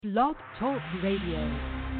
Blog Talk Radio.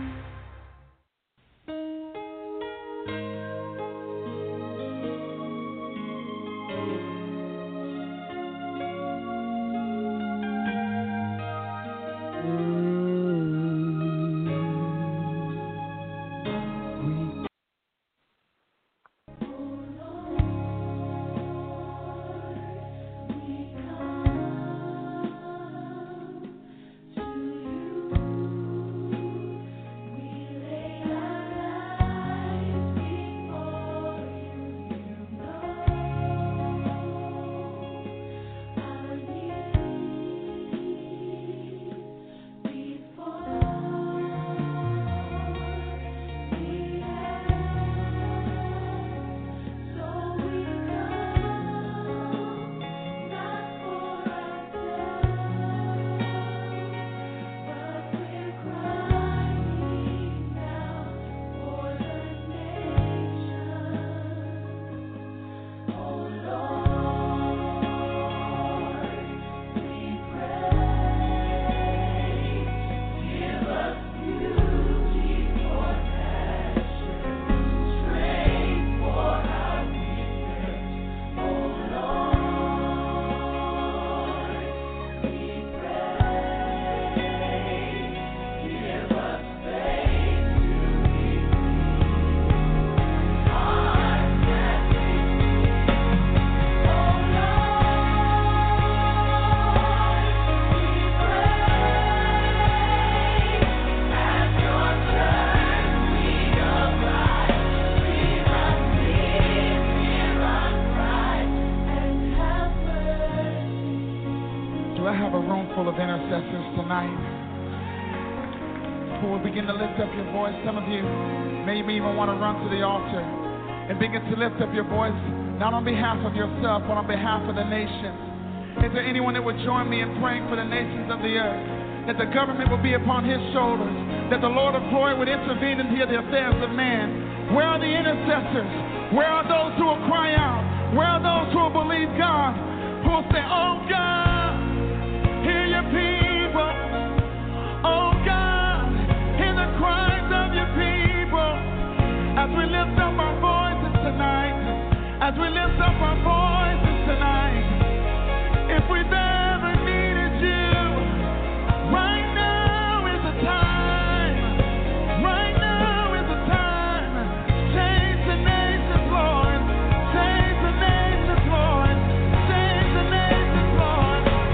Some of you may even want to run to the altar and begin to lift up your voice, not on behalf of yourself, but on behalf of the nations. Is there anyone that would join me in praying for the nations of the earth, that the government will be upon his shoulders, that the Lord of glory would intervene into the affairs of man? Where are the intercessors? Where are those who will cry out? Where are those who will believe God, who will say, oh God, hear your people, oh God, hear the cries of your people, as we lift up our voices tonight, as we lift up our voices tonight. If we've ever needed you, right now is the time. Right now is the time. Change the nations, Lord. Change the nations, Lord. Change the nations, Lord.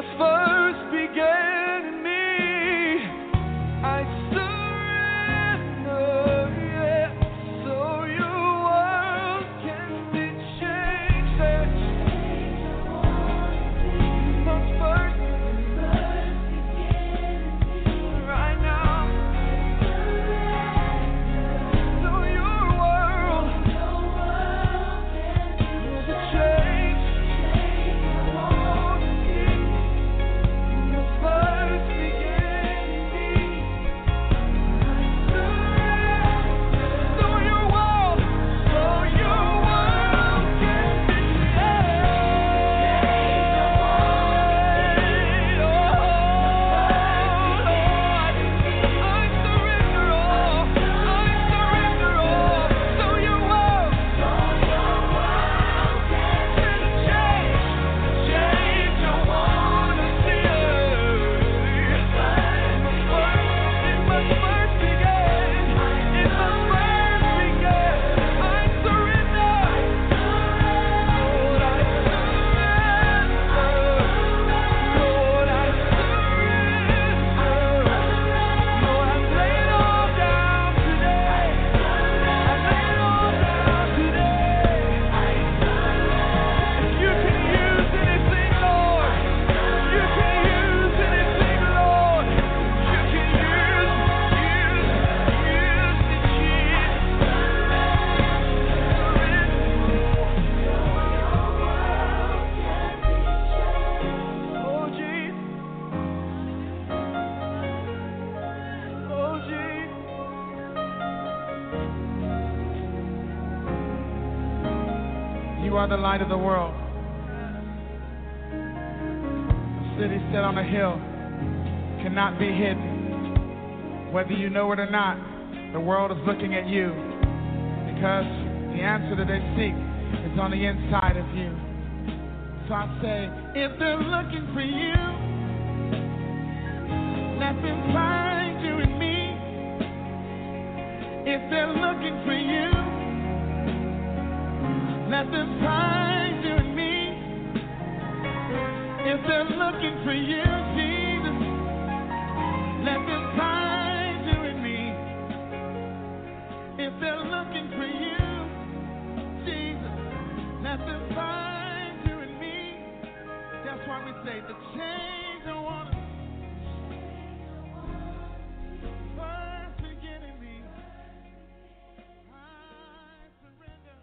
must first begin in me. I surrender, yeah, so your world can be changed. Must first begin right now. So your world can be changed. Must first begin in me. So your world can be You are the light of the world. A city set on a hill cannot be hidden. Whether you know it or not, the world is looking at you because the answer that they seek is on the inside of you. So I say, if they're looking for you, let them find you in me. If they're looking for you, let them find you in me. If they're looking for you, Jesus, let them find you in me. If they're looking for you, Jesus, let them find you in me. That's why we say the change I want to first begin in me. I surrender.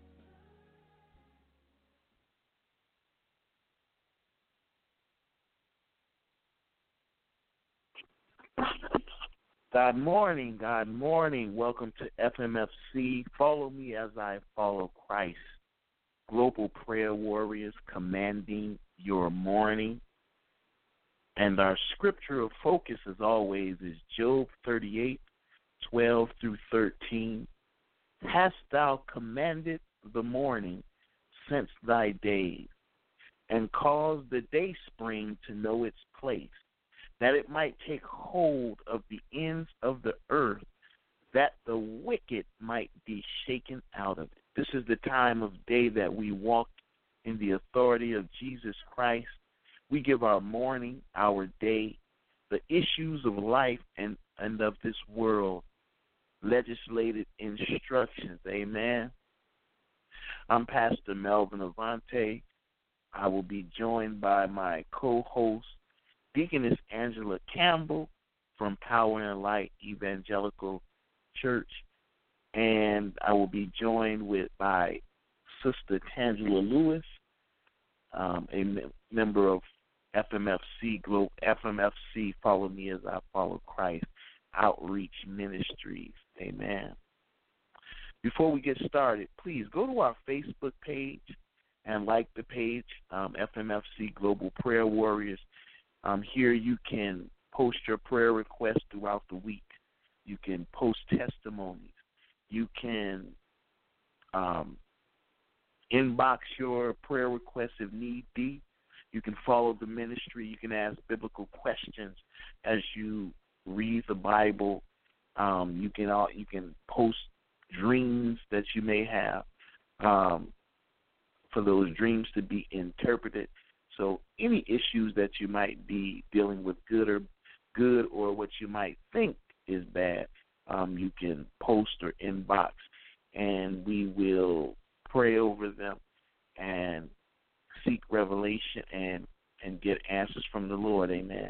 God morning, God morning. Welcome to FMFC. Follow me as I follow Christ. Global Prayer Warriors commanding your morning. And our scripture of focus, as always, is Job 38:12-13. Hast thou commanded the morning since thy days, and caused the day spring to know its place, that it might take hold of the ends of the earth, that the wicked might be shaken out of it. This is the time of day that we walk in the authority of Jesus Christ. We give our morning, our day, the issues of life and of this world, legislated instructions. Amen. I'm Pastor Melvin Avante. I will be joined by my co-host, Deaconess Angela Campbell from Power and Light Evangelical Church, and I will be joined by Sister Tangela Lewis, a member of FMFC, FMFC, Follow Me as I Follow Christ, Outreach Ministries. Amen. Before we get started, please go to our Facebook page and like the page, FMFC Global Prayer Warriors. Here you can post your prayer requests throughout the week. You can post testimonies. You can inbox your prayer requests if need be. You can follow the ministry. You can ask biblical questions as you read the Bible. You can post dreams that you may have for those dreams to be interpreted So any issues that you might be dealing with, good or what you might think is bad, you can post or inbox, and we will pray over them and seek revelation and get answers from the Lord. Amen.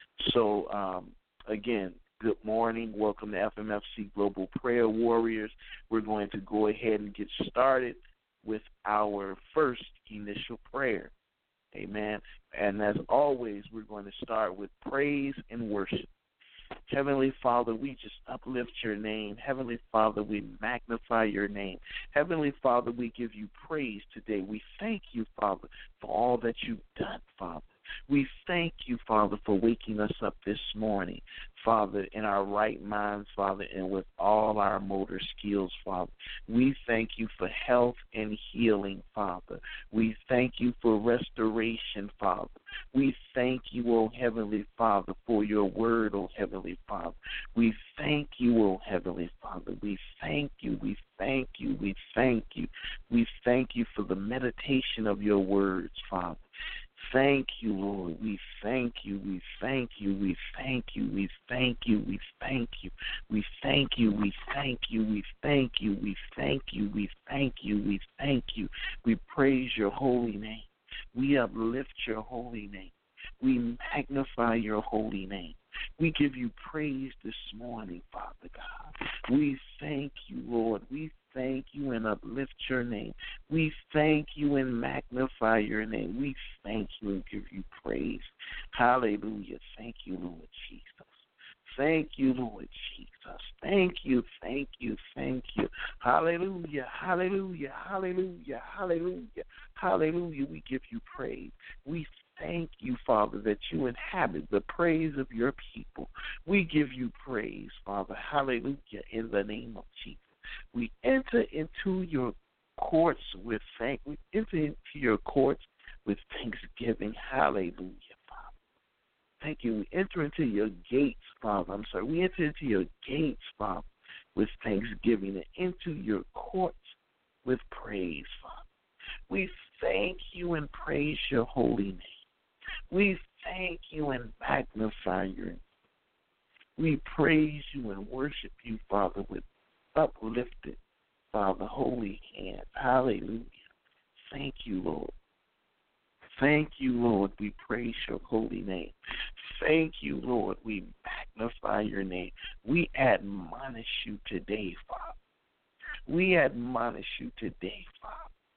So, again, good morning. Welcome to FMFC Global Prayer Warriors. We're going to go ahead and get started with our first initial prayer. Amen. And as always, we're going to start with praise and worship. Heavenly Father, we just uplift your name. Heavenly Father, we magnify your name. Heavenly Father, we give you praise today. We thank you, Father, for all that you've done, Father. We thank you, Father, for waking us up this morning, Father, in our right minds, Father, and with all our motor skills, Father. We thank you for health and healing, Father. We thank you for restoration, Father. We thank you, O Heavenly Father, for your word, O Heavenly Father. We thank you, O Heavenly Father. We thank you, we thank you, we thank you. We thank you for the meditation of your words, Father. Thank you, Lord. We thank you. We thank you. We thank you. We thank you. We thank you. We thank you. We thank you. We thank you. We thank you. We thank you. We thank you. We praise your holy name. We uplift your holy name. We magnify your holy name. We give you praise this morning, Father God. We thank you, Lord. We thank you and uplift your name. We thank you and magnify your name. We thank you and give you praise. Hallelujah. Thank you, Lord Jesus. Thank you, Lord Jesus. Thank you, thank you, thank you. Hallelujah, hallelujah, hallelujah, hallelujah, hallelujah. We give you praise. We thank you, Father, that you inhabit the praise of your people. We give you praise, Father. Hallelujah, in the name of Jesus. We enter into your courts with We enter into your courts with thanksgiving. Hallelujah, Father. Thank you. We enter into your gates, Father. We enter into your gates, Father, with thanksgiving and into your courts with praise, Father. We thank you and praise your holy name. We thank you and magnify your name. We praise you and worship you, Father, with uplifted, Father, holy hands. Hallelujah. Thank you, Lord. Thank you, Lord. We praise your holy name. Thank you, Lord. We magnify your name. We admonish you today, Father. We admonish you today, Father.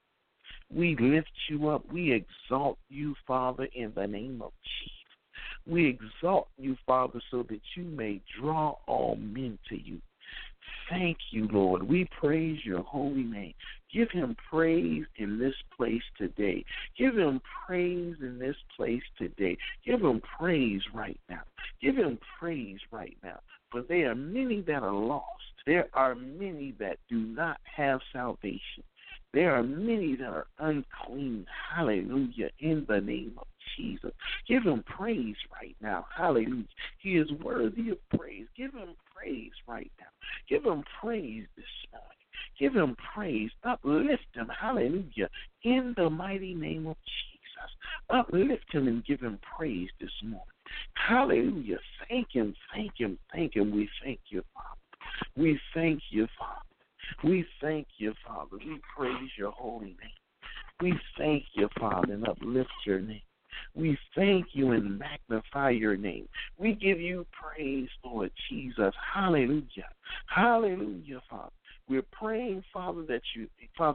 We lift you up. We exalt you, Father, in the name of Jesus. We exalt you, Father, so that you may draw all men to you. Thank you, Lord. We praise your holy name. Give him praise in this place today. Give him praise in this place today. Give him praise right now. Give him praise right now. For there are many that are lost. There are many that do not have salvation. There are many that are unclean. Hallelujah. In the name of Jesus. Give him praise right now. Hallelujah. He is worthy of praise. Give him praise right now. Give him praise this morning. Give him praise. Uplift him. Hallelujah. In the mighty name of Jesus. Uplift him and give him praise this morning. Hallelujah. Thank him. Thank him. Thank him. We thank you, Father. We thank you, Father. We thank you, Father. We praise your holy name. We thank you, Father, and uplift your name. We thank you and magnify your name. We give you praise, Lord Jesus. Hallelujah. Hallelujah, Father. We're praying, Father, that you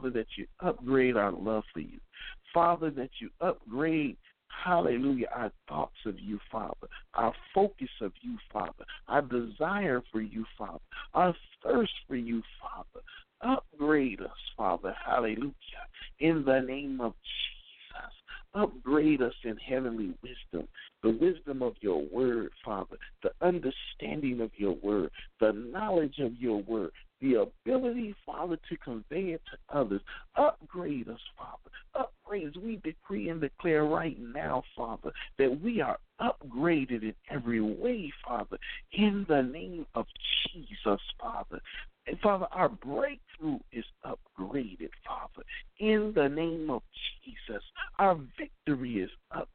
upgrade our love for you. Father, that you upgrade, hallelujah, our thoughts of you, Father, our focus of you, Father, our desire for you, Father, our thirst for you, Father. Upgrade us, Father, hallelujah, in the name of Jesus. Upgrade us in heavenly wisdom, the wisdom of your word, Father, the understanding of your word, the knowledge of your word, the ability, Father, to convey it to others. Upgrade us, Father. Upgrade us. We decree and declare right now, Father, that we are upgraded in every way, Father, in the name of Jesus, Father. And, Father, our breakthrough is upgraded, Father, in the name of Jesus. Our victory is upgraded,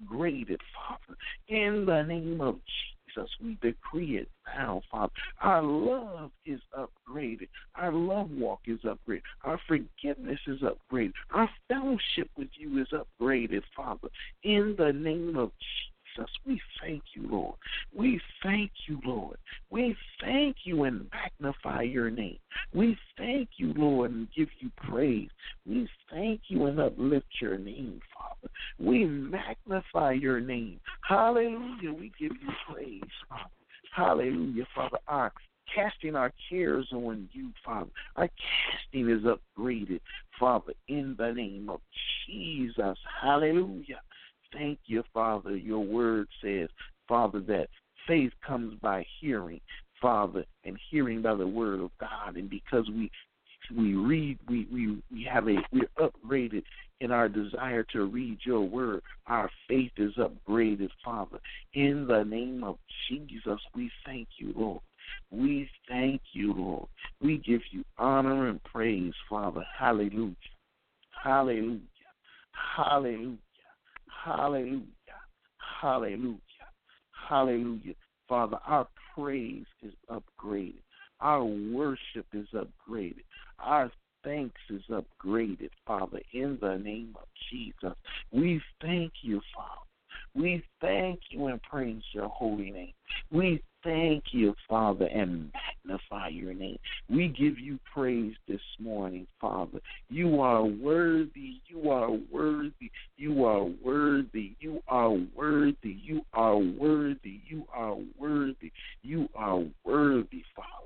Our love walk is upgraded. Our forgiveness is upgraded. Our fellowship with you is upgraded, Father. In the name of Jesus, we thank you, Lord. We thank you, Lord. We thank you and magnify your name. We thank you, Lord, and give you praise. We thank you and uplift your name, Father. We magnify your name. Hallelujah. We give you praise, Father. Hallelujah, Father. Our casting our cares on you, Father. Our casting is upgraded, Father, in the name of Jesus. Hallelujah. Thank you, Father. Your word says, Father, that faith comes by hearing, Father, and hearing by the word of God. And because we read, we're upgraded in our desire to read your word. Our faith is upgraded, Father. In the name of Jesus, we thank you, Lord. We thank you, Lord. We give you honor and praise, Father. Hallelujah. Hallelujah. Hallelujah. Hallelujah. Hallelujah. Hallelujah. Father, our praise is upgraded. Our worship is upgraded. Our thanks is upgraded, Father, in the name of Jesus. We thank you, Father. We thank you and praise your holy name. We thank you, Father, and magnify your name. We give you praise this morning, Father. You are worthy. You are worthy. You are worthy. You are worthy. You are worthy. You are worthy. You are worthy, Father.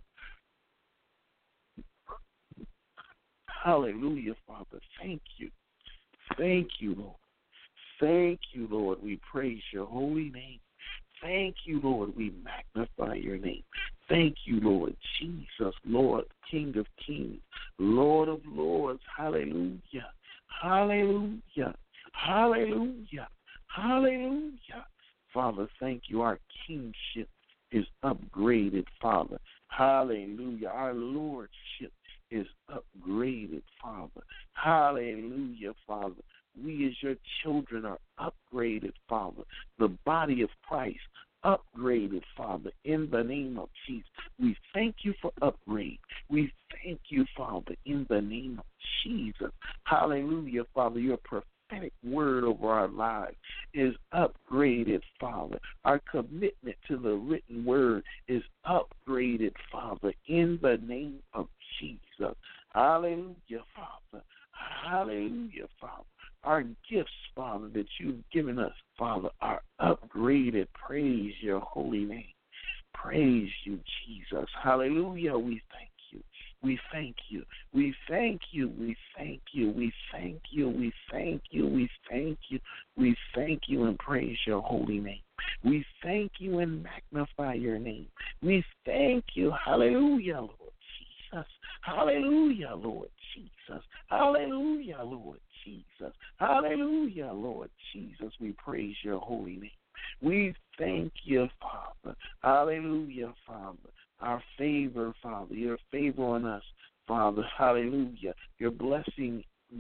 Hallelujah, Father. Thank you. Thank you, Lord. Thank you, Lord. We praise your holy name. Thank you, Lord. We magnify your name. Thank you, Lord Jesus, Lord, King of kings, Lord of lords. Hallelujah. Hallelujah. Hallelujah. Hallelujah. Father, thank you. Our kingship is upgraded, Father. Hallelujah. Our lordship is upgraded, Father. Hallelujah, Father. We as your children are upgraded, Father. The body of Christ upgraded, Father, in the name of Jesus. We thank you for upgrade. We thank you, Father, in the name of Jesus. Hallelujah, Father. Your prophetic word over our lives is upgraded, Father. Our commitment to the written word is upgraded, Father, in the name of Jesus. Hallelujah, Father. Hallelujah, Father. Our gifts, Father, that you've given us, Father, are upgraded. Praise your holy name. Praise you, Jesus. Hallelujah. We thank you. We thank you. We thank you. We thank you. We thank you. We thank you. We thank you. We thank you and praise your holy name. We thank you and magnify your name. We thank you. Hallelujah, Lord Jesus. Hallelujah, Lord Jesus. Hallelujah, Lord Jesus. Hallelujah, Lord Jesus. We praise your holy name. We thank you, Father. Hallelujah, Father. Our favor, Father. Your favor on us, Father. Hallelujah. Your blessing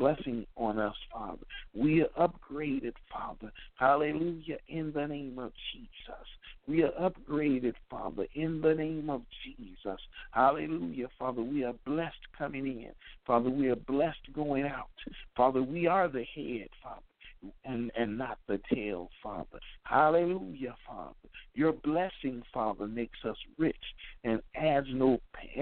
on us, Father. We are upgraded, Father. Hallelujah, in the name of Jesus. We are upgraded, Father, in the name of Jesus. Hallelujah, Father. We are blessed coming in. Father, we are blessed going out. Father, we are the head, Father, and not the tail, Father. Hallelujah, Father. Your blessing, Father, makes us rich and adds no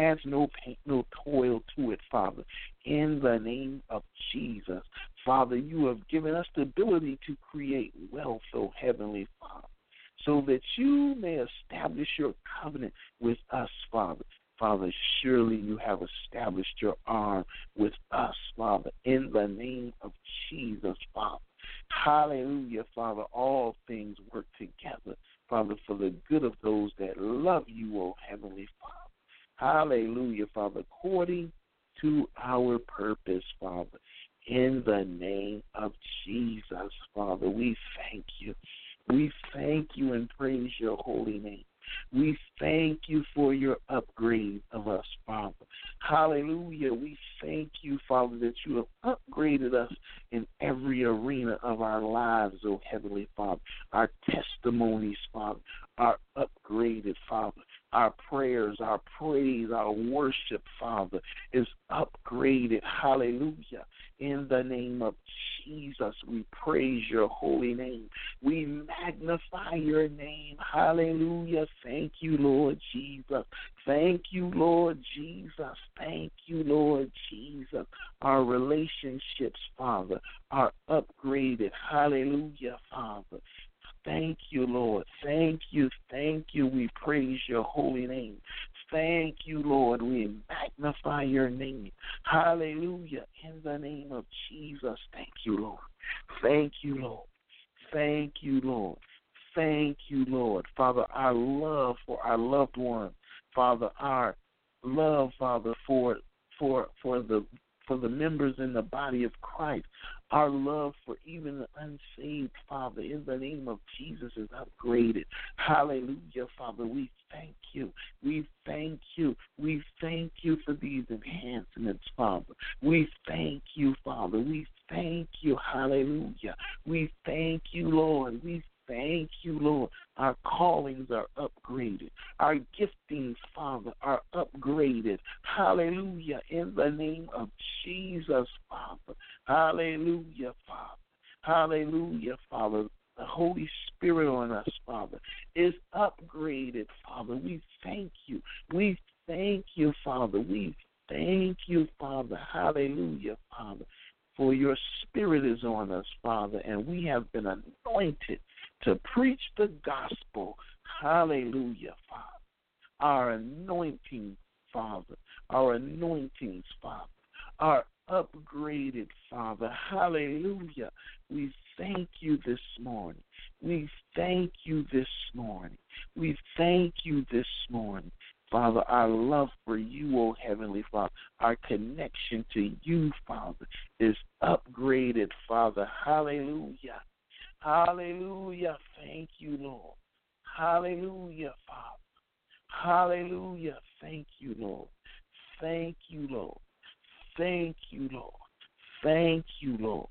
toil to it, Father. In the name of Jesus, Father, you have given us the ability to create wealth, O Heavenly Father, so that you may establish your covenant with us, Father. Father, surely you have established your arm with us, Father, in the name of Jesus, Father. Hallelujah, Father. All things work together, Father, for the good of those that love you, O Heavenly Father. Hallelujah, Father, according to our purpose, Father, in the name of Jesus, Father. We thank you. We thank you and praise your holy name. We thank you for your upgrade of us, Father. Hallelujah. We thank you, Father, that you have upgraded us in every arena of our lives, O Heavenly Father. Our testimonies, Father, are upgraded, Father. Our prayers, our praise, our worship, Father, is upgraded. Hallelujah. In the name of Jesus, we praise your holy name. We magnify your name. Hallelujah. Thank you, Lord Jesus. Thank you, Lord Jesus. Thank you, Lord Jesus. Our relationships, Father, are upgraded. Hallelujah, Father. Thank you, Lord. Thank you. Thank you. We praise your holy name. Thank you, Lord. We magnify your name. Hallelujah. In the name of Jesus. Thank you, Lord. Thank you, Lord. Thank you, Lord. Thank you, Lord. Father, our love for our loved ones. Father, our love, Father, for the members in the body of Christ. Our love for even the unsaved, Father, in the name of Jesus is upgraded. Hallelujah, Father. We thank you. We thank you. We thank you for these enhancements, Father. We thank you, Father. We thank you. Hallelujah. We thank you, Lord. We thank you, Lord. Our callings are upgraded. Our giftings, Father, are upgraded. Hallelujah. In the name of Jesus, Father. Hallelujah, Father. Hallelujah, Father. The Holy Spirit on us, Father, is upgraded, Father. We thank you. We thank you, Father. We thank you, Father. Hallelujah, Father. For your Spirit is on us, Father, and we have been anointed to preach the gospel. Hallelujah, Father. Our anointing, Father, our anointings, Father, are upgraded, Father. Hallelujah. We thank you this morning. We thank you this morning. We thank you this morning. Father, our love for you, O Heavenly Father, our connection to you, Father, is upgraded, Father. Hallelujah. Hallelujah. Thank you, Lord. Hallelujah, Father. Hallelujah. Thank you, Lord. Thank you, Lord. Thank you, Lord. Thank you, Lord.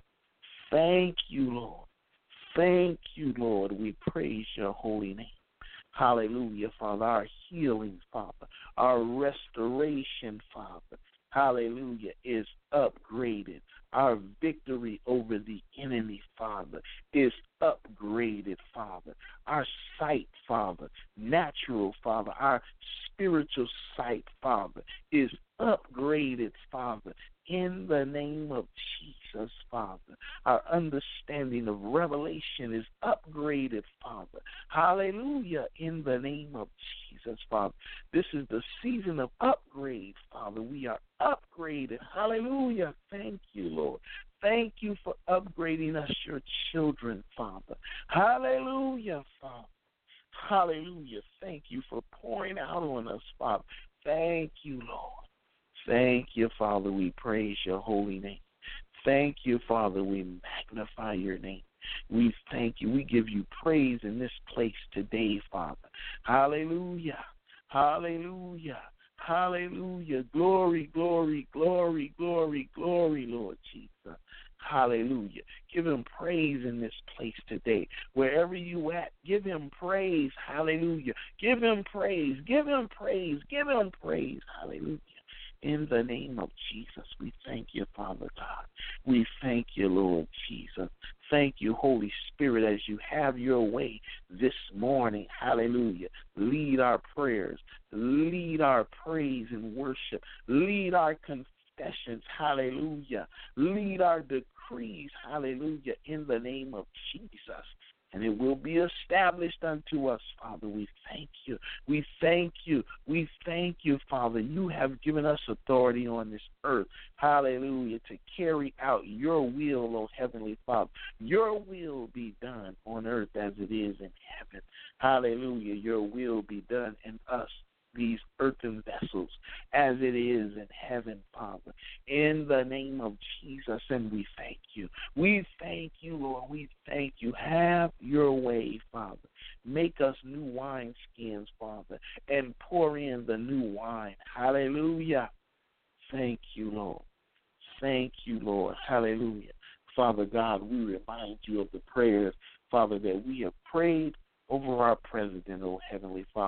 Thank you, Lord. Thank you, Lord. We praise your holy name. Hallelujah, Father. Our healing, Father. Our restoration, Father. Hallelujah, is upgraded. Our victory over the enemy, Father, is upgraded, Father. Our sight, Father, natural, Father, our spiritual sight, Father, is upgraded, Father, in the name of Jesus, Father. Our understanding of revelation is upgraded, Father. Hallelujah, in the name of Jesus, Father. This is the season of upgrade, Father. We are upgraded. Hallelujah. Thank you, Lord. Thank you for upgrading us, your children, Father. Hallelujah, Father. Hallelujah. Thank you for pouring out on us, Father. Thank you, Lord. Thank you, Father. We praise your holy name. Thank you, Father. We magnify your name. We thank you. We give you praise in this place today, Father. Hallelujah. Hallelujah. Hallelujah. Glory, glory, glory, glory, glory, Lord Jesus. Hallelujah. Give him praise in this place today. Wherever you at, give him praise. Hallelujah. Give him praise. Give him praise. Give him praise. Hallelujah. In the name of Jesus, we thank you, Father God. We thank you, Lord Jesus. Thank you, Holy Spirit, as you have your way this morning. Hallelujah. Lead our prayers. Lead our praise and worship. Lead our confessions. Hallelujah. Lead our decrees. Hallelujah. In the name of Jesus. And it will be established unto us, Father. We thank you. We thank you. We thank you, Father. You have given us authority on this earth, hallelujah, to carry out your will, O Heavenly Father. Your will be done on earth as it is in heaven. Hallelujah. Your will be done in us, these earthen vessels, as it is in heaven, Father, in the name of Jesus, and we thank you. We thank you, Lord. We thank you. Have your way, Father. Make us new wineskins, Father, and pour in the new wine. Hallelujah. Thank you, Lord. Thank you, Lord. Hallelujah. Father God, we remind you of the prayers, Father, that we have prayed over our president, oh Heavenly Father.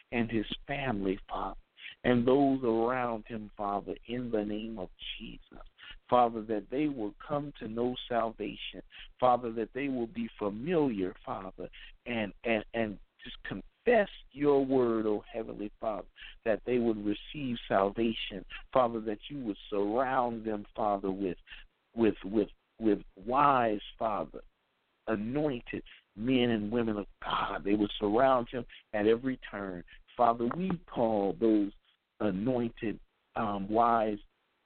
and his family, Father, and those around him, Father, in the name of Jesus. Father, that they will come to know salvation. Father, that they will be familiar, Father, and just confess your word, oh Heavenly Father, that they would receive salvation. Father, that you would surround them, Father, with wise, Father, anointed men and women of God. They would surround him at every turn. Father, we call those anointed, wise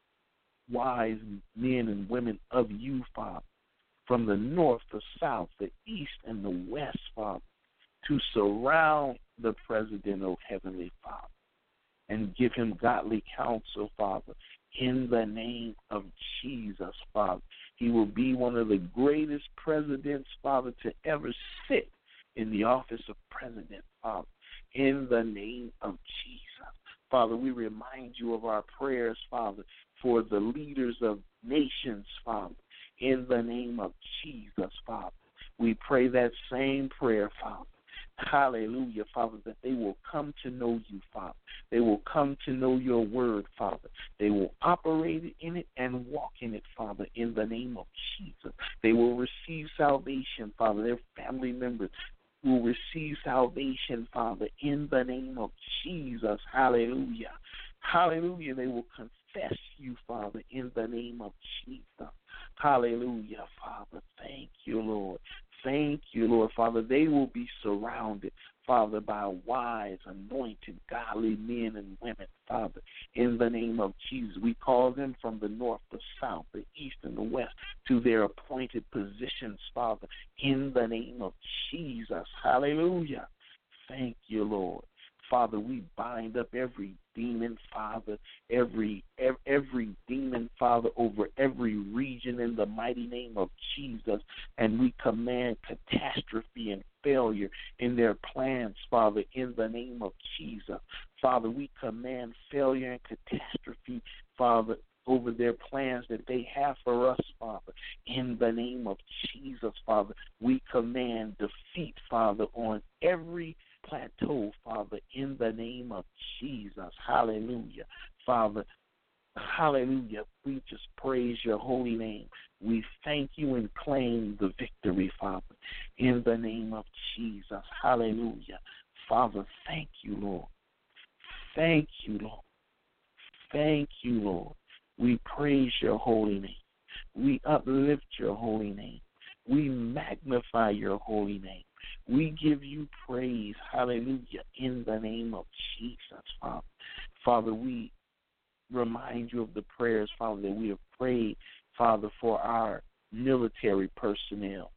men and women of you, Father, from the north, the south, the east, and the west, Father, to surround the president, oh Heavenly Father, and give him godly counsel, Father, in the name of Jesus, Father. He will be one of the greatest presidents, Father, to ever sit in the office of president, Father, in the name of Jesus. Father, we remind you of our prayers, Father, for the leaders of nations, Father, in the name of Jesus, Father. We pray that same prayer, Father. Hallelujah, Father, that they will come to know you, Father. They will come to know your word, Father. They will operate in it and walk in it, Father, in the name of Jesus. They will receive salvation, Father. Their family members will receive salvation, Father, in the name of Jesus. Hallelujah. Hallelujah. They will confess you, Father, in the name of Jesus. Hallelujah, Father. Thank you, Lord. Thank you, Lord. Father, they will be surrounded, Father, by wise, anointed, godly men and women, Father, in the name of Jesus. We call them from the north, the south, the east, and the west to their appointed positions, Father, in the name of Jesus. Hallelujah. Thank you, Lord. Father, we bind up every demon, Father, every demon, Father, over every region in the mighty name of Jesus, and we command catastrophe and failure in their plans, Father, in the name of Jesus. Father, we command failure and catastrophe, Father, over their plans that they have for us, Father, in the name of Jesus, Father. We command defeat, Father, on every plateau, Father, in the name of Jesus. Hallelujah. Father, hallelujah. We just praise your holy name. We thank you and claim the victory, Father, in the name of Jesus. Hallelujah. Father, thank you, Lord. Thank you, Lord. Thank you, Lord. We praise your holy name. We uplift your holy name. We magnify your holy name. We give you praise, hallelujah, in the name of Jesus, Father. Father, we remind you of the prayers, Father, that we have prayed, Father, for our military personnel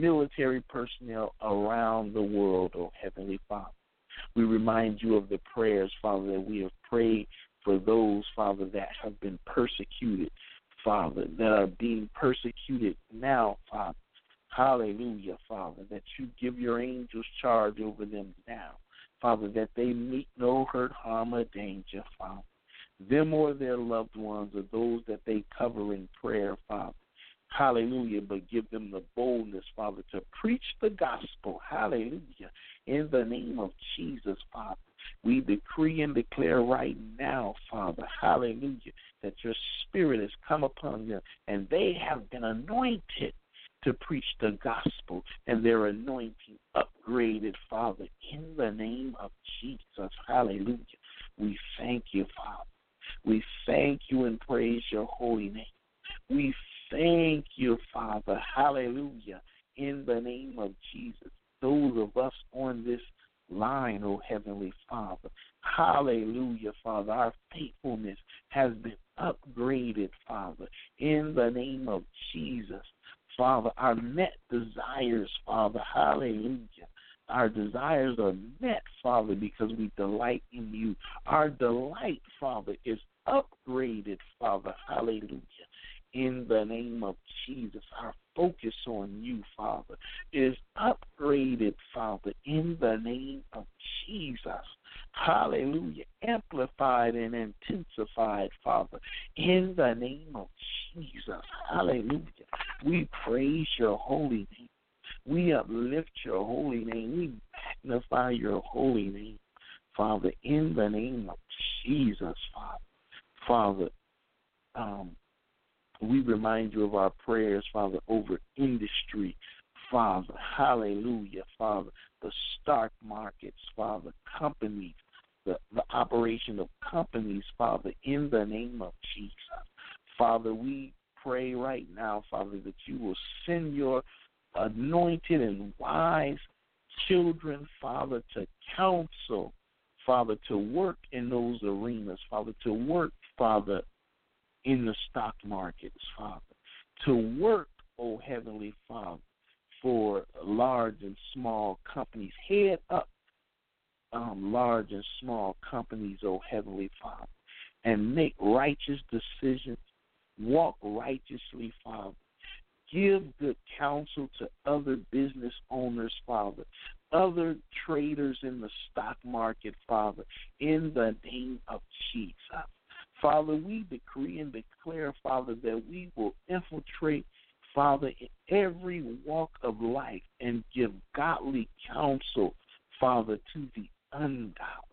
around the world, oh Heavenly Father. We remind you of the prayers, Father, that we have prayed for those, Father, that have been persecuted, Father, that are being persecuted now, Father. Hallelujah, Father, that you give your angels charge over them now, Father, that they meet no hurt, harm, or danger, Father. Them or their loved ones or those that they cover in prayer, Father. Hallelujah, but give them the boldness, Father, to preach the gospel. Hallelujah, in the name of Jesus, Father. We decree and declare right now, Father, hallelujah, that your spirit has come upon them and they have been anointed to preach the gospel, and their anointing upgraded, Father, in the name of Jesus. Hallelujah. We thank you, Father. We thank you and praise your holy name. We thank you, Father. Hallelujah. In the name of Jesus. Those of us on this line, oh Heavenly Father. Hallelujah, Father. Our faithfulness has been upgraded, Father, in the name of Jesus. Father, our met desires, Father, hallelujah. Our desires are met, Father, because we delight in you. Our delight, Father, is upgraded, Father, hallelujah. In the name of Jesus, our focus on you, Father, is upgraded, Father, in the name of Jesus. Hallelujah. Amplified and intensified, Father, in the name of Jesus. Hallelujah. We praise your holy name. We uplift your holy name. We magnify your holy name. Father, in the name of Jesus, Father. We remind you of our prayers, Father, over industry, Father. Hallelujah, Father. The stock markets, Father, companies, the operation of companies, Father, in the name of Jesus. Father, we pray right now, Father, that you will send your anointed and wise children, Father, to counsel, Father, to work in those arenas, Father, to work, Father, in the stock markets, Father, to work, oh Heavenly Father, for large and small companies. Head up large and small companies, oh Heavenly Father, and make righteous decisions, walk righteously, Father. Give good counsel to other business owners, Father, other traders in the stock market, Father, in the name of Jesus. Father, we decree and declare, Father, that we will infiltrate, Father, in every walk of life and give godly counsel, Father, to the ungodly.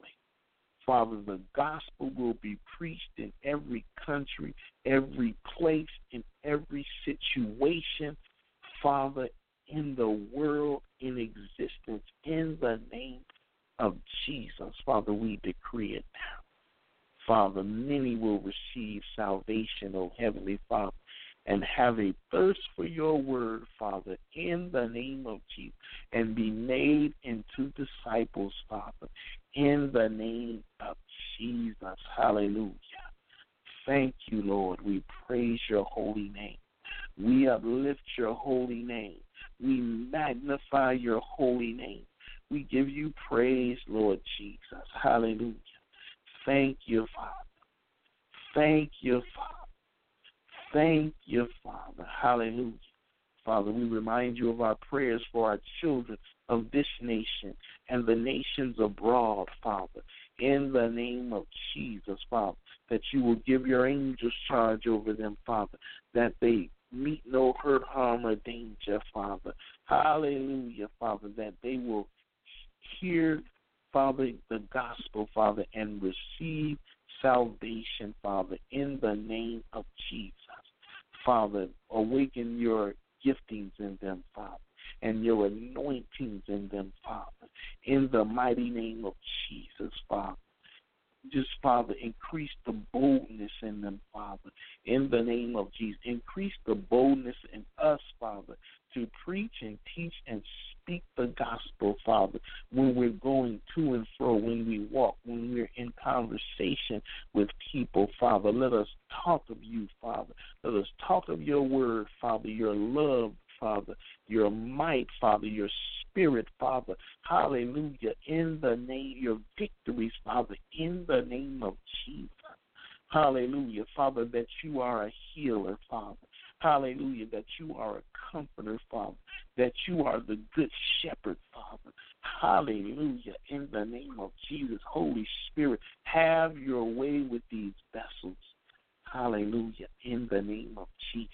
Father, the gospel will be preached in every country, every place, in every situation, Father, in the world, in existence, in the name of Jesus. Father, we decree it now. Father, many will receive salvation, O Heavenly Father, and have a thirst for your word, Father, in the name of Jesus, and be made into disciples, Father, in the name of Jesus. Hallelujah. Thank you, Lord. We praise your holy name. We uplift your holy name. We magnify your holy name. We give you praise, Lord Jesus. Hallelujah. Thank you, Father. Thank you, Father. Thank you, Father. Hallelujah. Father, we remind you of our prayers for our children of this nation and the nations abroad, Father, in the name of Jesus, Father, that you will give your angels charge over them, Father, that they meet no hurt, harm, or danger, Father. Hallelujah, Father, that they will hear, Father, the gospel, Father, and receive salvation, Father, in the name of Jesus. Father, awaken your giftings in them, Father, and your anointings in them, Father, in the mighty name of Jesus, Father. Just, Father, increase the boldness in them, Father, in the name of Jesus. Increase the boldness in us, Father, to preach and teach and speak the gospel, Father, when we're going to and fro, when we walk, when we're in conversation with people, Father. Let us talk of you, Father. Let us talk of your word, Father, your love, Father, your might, Father, your spirit, Father. Hallelujah. In the name, your victories, Father, in the name of Jesus. Hallelujah, Father, that you are a healer, Father. Hallelujah, that you are a comforter, Father, that you are the good shepherd, Father. Hallelujah, in the name of Jesus. Holy Spirit, have your way with these vessels. Hallelujah, in the name of Jesus.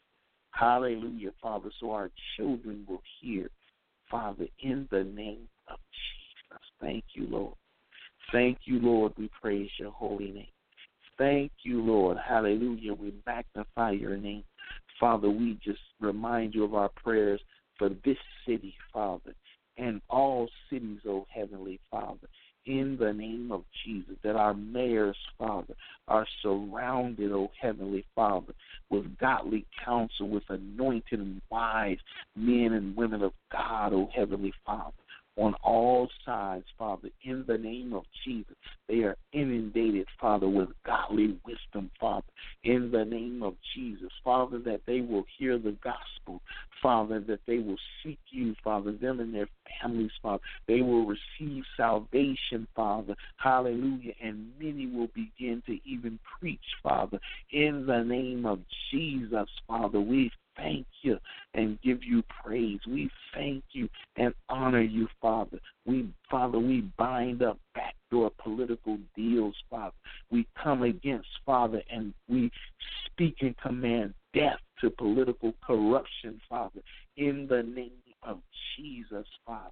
Hallelujah, Father, so our children will hear, Father, in the name of Jesus. Thank you, Lord. Thank you, Lord. We praise your holy name. Thank you, Lord. Hallelujah. We magnify your name. Father, we just remind you of our prayers for this city, Father, and all cities, oh Heavenly Father, in the name of Jesus, that our mayors, Father, are surrounded, oh Heavenly Father, with godly counsel, with anointed and wise men and women of God, oh Heavenly Father, on all sides, Father, in the name of Jesus. They are inundated, Father, with godly wisdom, Father, in the name of Jesus. Father, that they will hear the gospel, Father, that they will seek you, Father, them and their families, Father. They will receive salvation, Father. Hallelujah. And many will begin to even preach, Father, in the name of Jesus, Father. We thank you and give you praise. We thank you and honor you, Father. Father, we bind up backdoor political deals, Father. We come against, Father, and we speak and command death to political corruption, Father, in the name of Jesus, Father.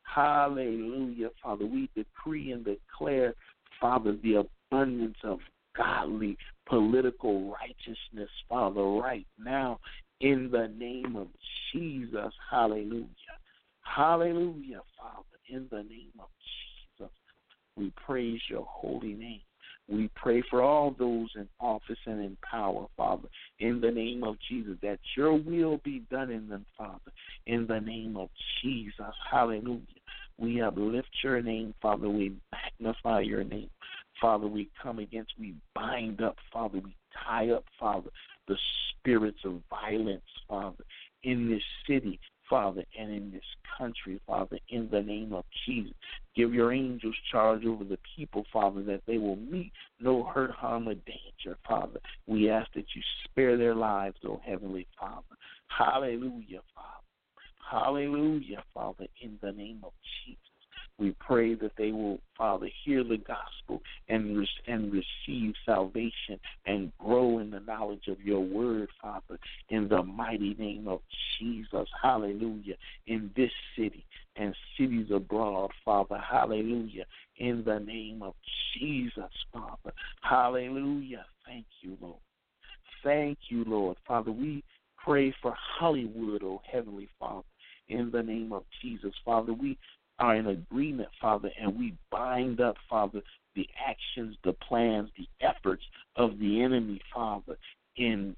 Hallelujah, Father. We decree and declare, Father, the abundance of godly political righteousness, Father, right now in the name of Jesus. Hallelujah. Hallelujah, Father, in the name of Jesus. We praise your holy name. We pray for all those in office and in power, Father, in the name of Jesus, that your will be done in them, Father, in the name of Jesus. Hallelujah. We uplift your name, Father. We magnify your name. Father, we come against, we bind up, Father, we tie up, Father, the spirits of violence, Father, in this city, Father, and in this country, Father, in the name of Jesus. Give your angels charge over the people, Father, that they will meet no hurt, harm, or danger, Father. We ask that you spare their lives, O Heavenly Father. Hallelujah, Father. Hallelujah, Father, in the name of Jesus. We pray that they will, Father, hear the gospel and receive salvation and grow in the knowledge of your word, Father, in the mighty name of Jesus. Hallelujah. In this city and cities abroad, Father. Hallelujah. In the name of Jesus, Father. Hallelujah. Thank you, Lord. Thank you, Lord. Father, we pray for Hollywood, oh Heavenly Father, in the name of Jesus. Father, we are in agreement, Father, and we bind up, Father, the actions, the plans, the efforts of the enemy, Father, in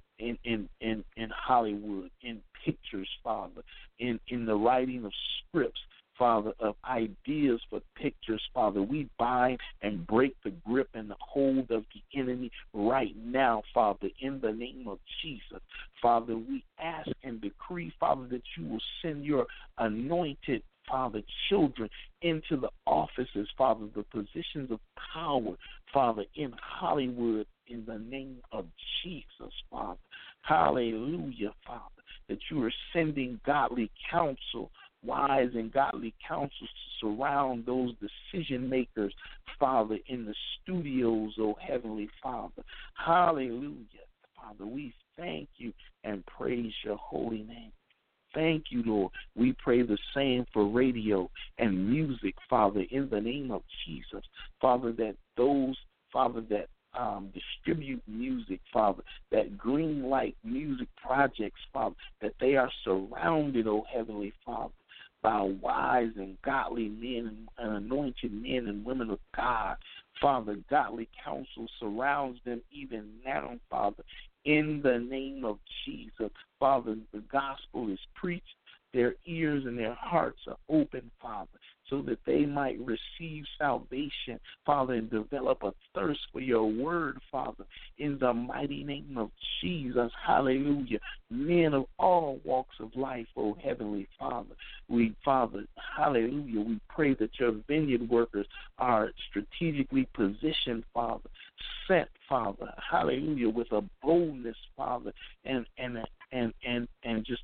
Hollywood, in pictures, Father, in the writing of scripts, Father, of ideas for pictures, Father. We bind and break the grip and the hold of the enemy right now, Father, in the name of Jesus. Father, we ask and decree, Father, that you will send your anointed, Father, children into the offices, Father, the positions of power, Father, in Hollywood, in the name of Jesus, Father. Hallelujah, Father, that you are sending godly counsel, wise and godly counsels to surround those decision makers, Father, in the studios, oh Heavenly Father. Hallelujah, Father. We thank you and praise your holy name. Thank you, Lord. We pray the same for radio and music, Father, in the name of Jesus. Father, that those, Father, that distribute music, Father, that green light music projects, Father, that they are surrounded, oh Heavenly Father, by wise and godly men and anointed men and women of God. Father, godly counsel surrounds them even now, Father, in the name of Jesus. Father, the gospel is preached, their ears and their hearts are open, Father, so that they might receive salvation, Father, and develop a thirst for your word, Father, in the mighty name of Jesus. Hallelujah. Men of all walks of life, oh Heavenly Father. We, Father, hallelujah, we pray that your vineyard workers are strategically positioned, Father, sent, Father, hallelujah, with a boldness, Father, and just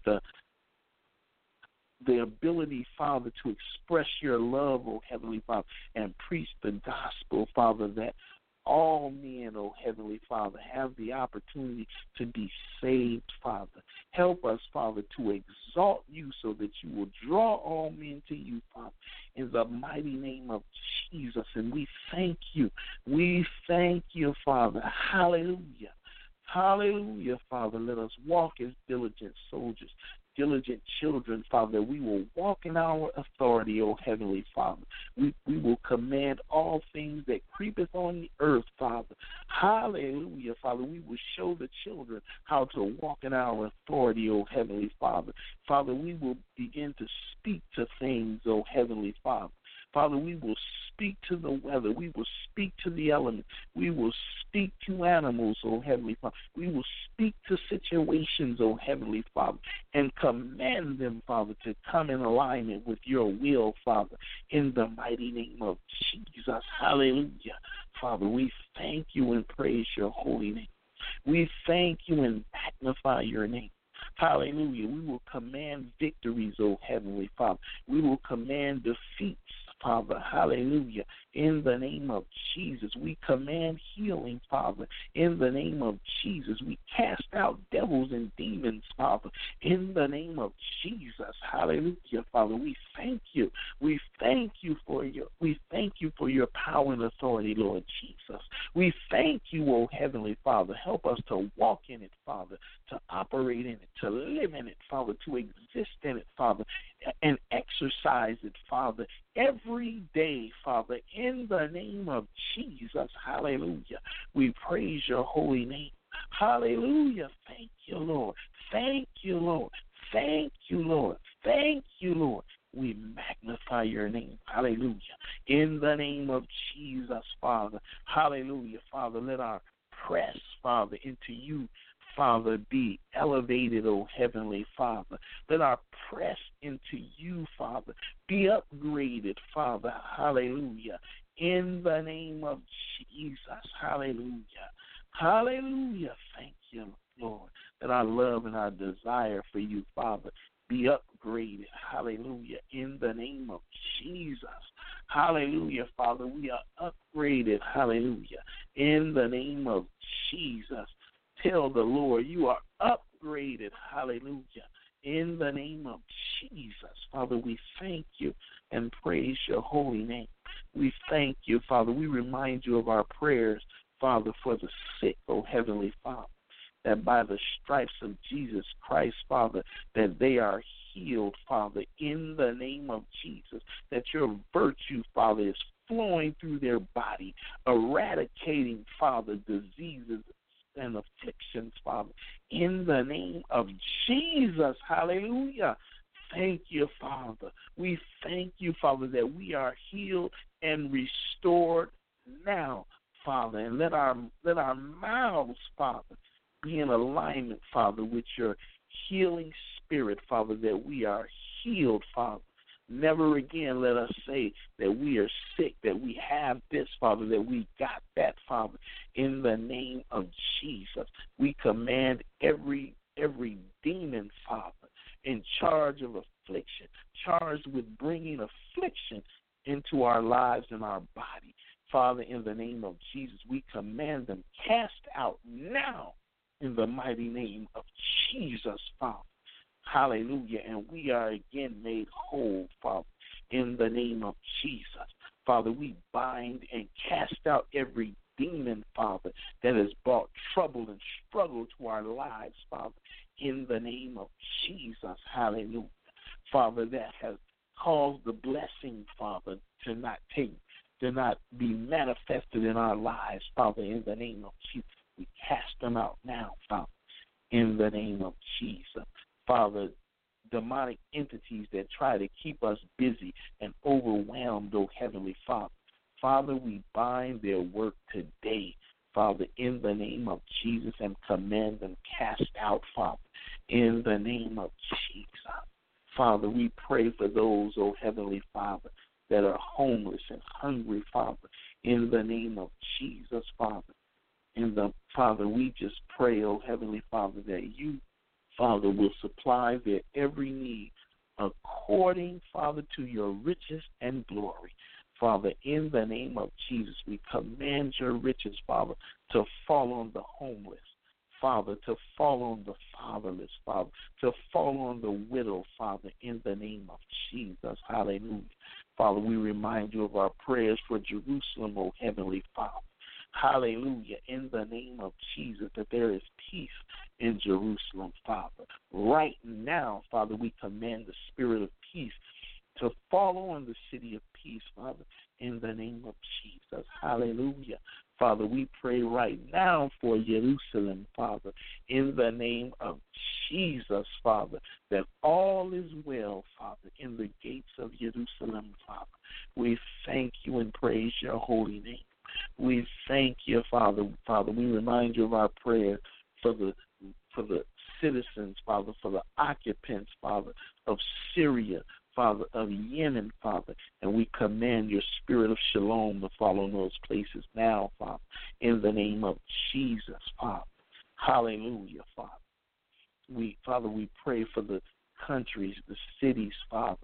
the ability, Father, to express your love, oh Heavenly Father, and preach the gospel, Father, that all men, oh Heavenly Father, have the opportunity to be saved, Father. Help us, Father, to exalt you so that you will draw all men to you, Father, in the mighty name of Jesus. And we thank you. We thank you, Father. Hallelujah. Hallelujah, Father. Let us walk as diligent soldiers, diligent children, Father. We will walk in our authority, O Heavenly Father. We will command all things that creepeth on the earth, Father. Hallelujah, Father. We will show the children how to walk in our authority, O Heavenly Father. Father, we will begin to speak to things, O Heavenly Father. Father, we will speak to the weather. We will speak to the elements. We will speak to animals, O Heavenly Father. We will speak to situations, O Heavenly Father, and command them, Father, to come in alignment with your will, Father, in the mighty name of Jesus. Hallelujah. Father, we thank you and praise your holy name. We thank you and magnify your name. Hallelujah. We will command victories, O Heavenly Father. We will command defeats, Father. Hallelujah. In the name of Jesus, we command healing, Father. In the name of Jesus, we cast out devils and demons, Father. In the name of Jesus, hallelujah, Father. We thank you. We thank you for your power and authority, Lord Jesus. We thank you, oh Heavenly Father. Help us to walk in it, Father, to operate in it, to live in it, Father, to exist in it, Father, and exercise it, Father, every day, Father, in the name of Jesus. Hallelujah. We praise your holy name. Hallelujah. Thank you, Lord. Thank you, Lord. Thank you, Lord. Thank you, Lord. We magnify your name. Hallelujah. In the name of Jesus, Father. Hallelujah, Father. Let our press, Father, into you, Father, be elevated, oh Heavenly Father. Let our press into you, Father, be upgraded, Father. Hallelujah. In the name of Jesus. Hallelujah. Hallelujah. Thank you, Lord, that our love and our desire for you, Father, be upgraded. Hallelujah. In the name of Jesus. Hallelujah, Father. We are upgraded. Hallelujah. In the name of Jesus. Tell the Lord you are upgraded. Hallelujah. In the name of Jesus. Father, we thank you and praise your holy name. We thank you, Father. We remind you of our prayers, Father, for the sick, oh Heavenly Father, that by the stripes of Jesus Christ, Father, that they are healed, Father, in the name of Jesus, that your virtue, Father, is flowing through their body, eradicating, Father, diseases and afflictions, Father, in the name of Jesus. Hallelujah. Thank you, Father. We thank you, Father, that we are healed and restored now, Father, and let our mouths, Father, be in alignment, Father, with your healing spirit, Father, that we are healed, Father. Never again let us say that we are sick, that we have this, Father, that we got that, Father. In the name of Jesus, we command every demon, Father, in charge of affliction, charged with bringing affliction into our lives and our body. Father, in the name of Jesus, we command them cast out now in the mighty name of Jesus, Father. Hallelujah. And we are again made whole, Father, in the name of Jesus. Father, we bind and cast out every demon, Father, that has brought trouble and struggle to our lives, Father, in the name of Jesus. Hallelujah. Father, that has caused the blessing, Father, to not be manifested in our lives, Father, in the name of Jesus. We cast them out now, Father, in the name of Jesus. Father, demonic entities that try to keep us busy and overwhelmed, oh Heavenly Father. Father, we bind their work today, Father, in the name of Jesus, and command them cast out, Father, in the name of Jesus. Father, we pray for those, oh Heavenly Father, that are homeless and hungry, Father, in the name of Jesus, Father. Father, we just pray, oh Heavenly Father, that you, Father, will supply their every need according, Father, to your riches and glory. Father, in the name of Jesus, we command your riches, Father, to fall on the homeless, Father, to fall on the fatherless, Father, to fall on the widow, Father, in the name of Jesus. Hallelujah. Father, we remind you of our prayers for Jerusalem, O Heavenly Father. Hallelujah. In the name of Jesus, that there is peace in Jerusalem, Father. Right now, Father, we command the spirit of peace to fall on the city of peace, Father, in the name of Jesus. Hallelujah. Father, we pray right now for Jerusalem, Father, in the name of Jesus, Father, that all is well, Father, in the gates of Jerusalem, Father. We thank you and praise your holy name. We thank you, Father. Father, we remind you of our prayer for the citizens, Father, for the occupants, Father, of Syria, Father, of Yemen, Father, and we command your spirit of shalom to fall on those places now, Father, in the name of Jesus, Father. Hallelujah, Father. We pray for the countries, the cities, Father,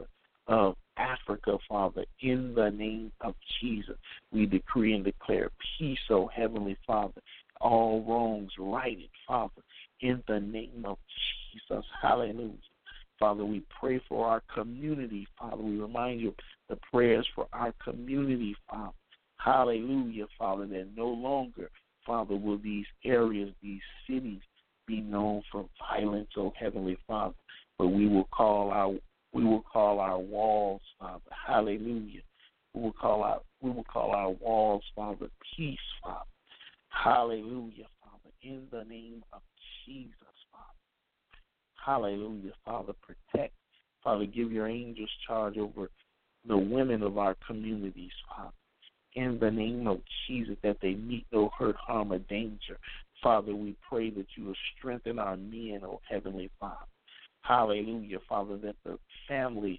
of Africa, Father, in the name of Jesus. We decree and declare peace, oh Heavenly Father, all wrongs righted, Father, in the name of Jesus. Hallelujah. Father, we pray for our community, Father. We remind you of the prayers for our community, Father. Hallelujah, Father, that no longer, Father, will these areas, these cities be known for violence, oh Heavenly Father, but we will call our walls, Father. Hallelujah. We will call our walls, Father, peace, Father. Hallelujah, Father, in the name of Jesus, Father. Hallelujah, Father, protect, Father, give your angels charge over the women of our communities, Father. In the name of Jesus, that they meet no hurt, harm, or danger. Father, we pray that you will strengthen our men, oh Heavenly Father. Hallelujah, Father, that the family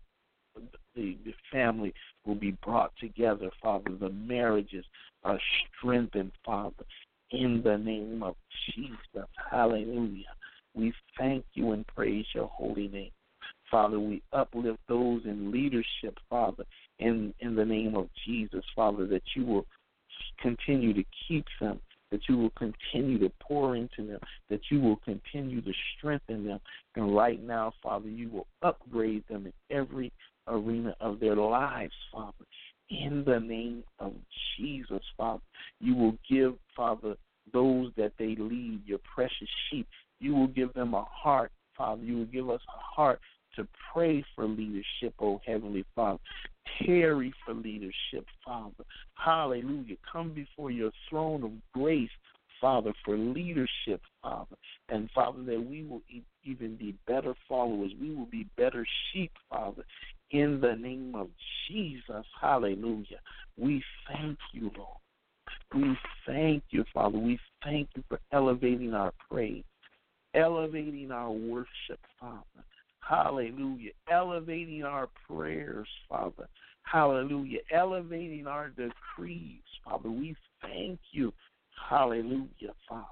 will be brought together, Father. The marriages are strengthened, Father, in the name of Jesus. Hallelujah. We thank you and praise your holy name. Father, we uplift those in leadership, Father, in the name of Jesus, Father, that you will continue to keep them, that you will continue to pour into them, that you will continue to strengthen them. And right now, Father, you will upgrade them in every arena of their lives, Father. In the name of Jesus, Father, you will give, Father, those that they lead, your precious sheep, you will give them a heart, Father. You will give us a heart to pray for leadership, oh Heavenly Father. Tarry for leadership, Father. Hallelujah. Come before your throne of grace, Father, for leadership, Father. And, Father, that we will even be better followers. We will be better sheep, Father, in the name of Jesus. Hallelujah. We thank you, Lord. We thank you, Father. We thank you for elevating our praise, elevating our worship, Father. Hallelujah. Elevating our prayers, Father. Hallelujah. Elevating our decrees, Father. We thank you. Hallelujah, Father.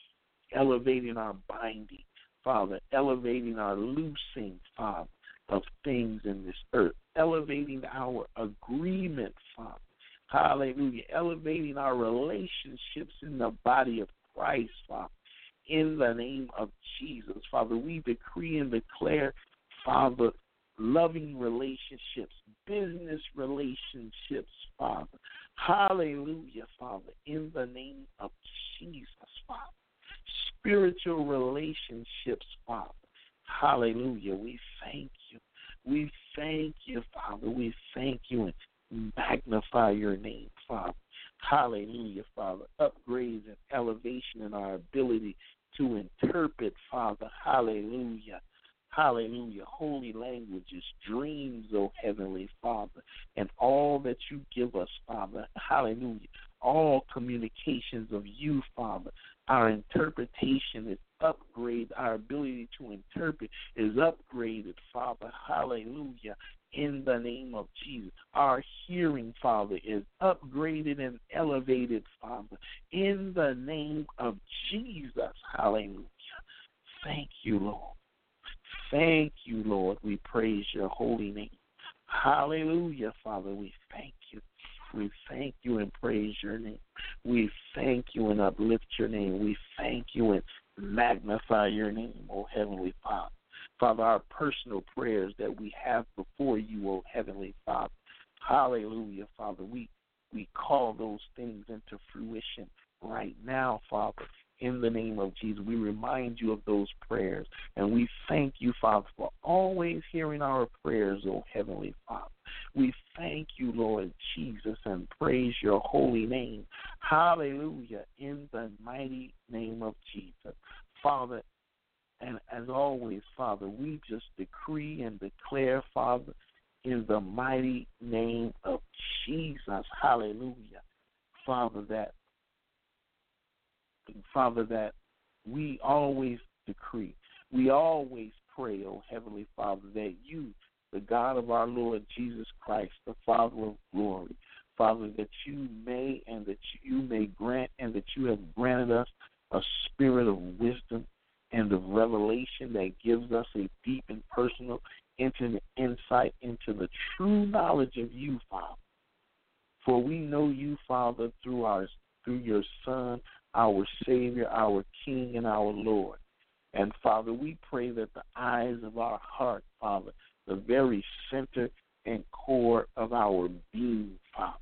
Elevating our binding, Father. Elevating our loosing, Father, of things in this earth. Elevating our agreement, Father. Hallelujah. Elevating our relationships in the body of Christ, Father. In the name of Jesus, Father, we decree and declare, Father, loving relationships, business relationships, Father. Hallelujah, Father, in the name of Jesus, Father. Spiritual relationships, Father. Hallelujah. We thank you. We thank you, Father. We thank you and magnify your name, Father. Hallelujah, Father. Upgrades and elevation in our ability to interpret, Father. Hallelujah. Hallelujah. Holy languages, dreams, oh Heavenly Father, and all that you give us, Father. Hallelujah. All communications of you, Father. Our interpretation is upgraded. Our ability to interpret is upgraded, Father. Hallelujah. In the name of Jesus. Our hearing, Father, is upgraded and elevated, Father. In the name of Jesus. Hallelujah. Thank you, Lord. Thank you, Lord. We praise your holy name. Hallelujah, Father. We thank you. We thank you and praise your name. We thank you and uplift your name. We thank you and magnify your name, O Heavenly Father. Father, our personal prayers that we have before you, O Heavenly Father. Hallelujah, Father. We call those things into fruition right now, Father. In the name of Jesus, we remind you of those prayers, and we thank you, Father, for always hearing our prayers, O Heavenly Father. We thank you, Lord Jesus, and praise your holy name. Hallelujah, in the mighty name of Jesus. Father, and as always, Father, we just decree and declare, Father, in the mighty name of Jesus, hallelujah, Father, that we always decree, we always pray, oh Heavenly Father, that you, the God of our Lord Jesus Christ, the Father of glory, Father, that you may and that you may grant and that you have granted us a spirit of wisdom and of revelation that gives us a deep and personal, intimate insight into the true knowledge of you, Father. For we know you, Father, through your Son, our Savior, our King, and our Lord. And, Father, we pray that the eyes of our heart, Father, the very center and core of our being, Father,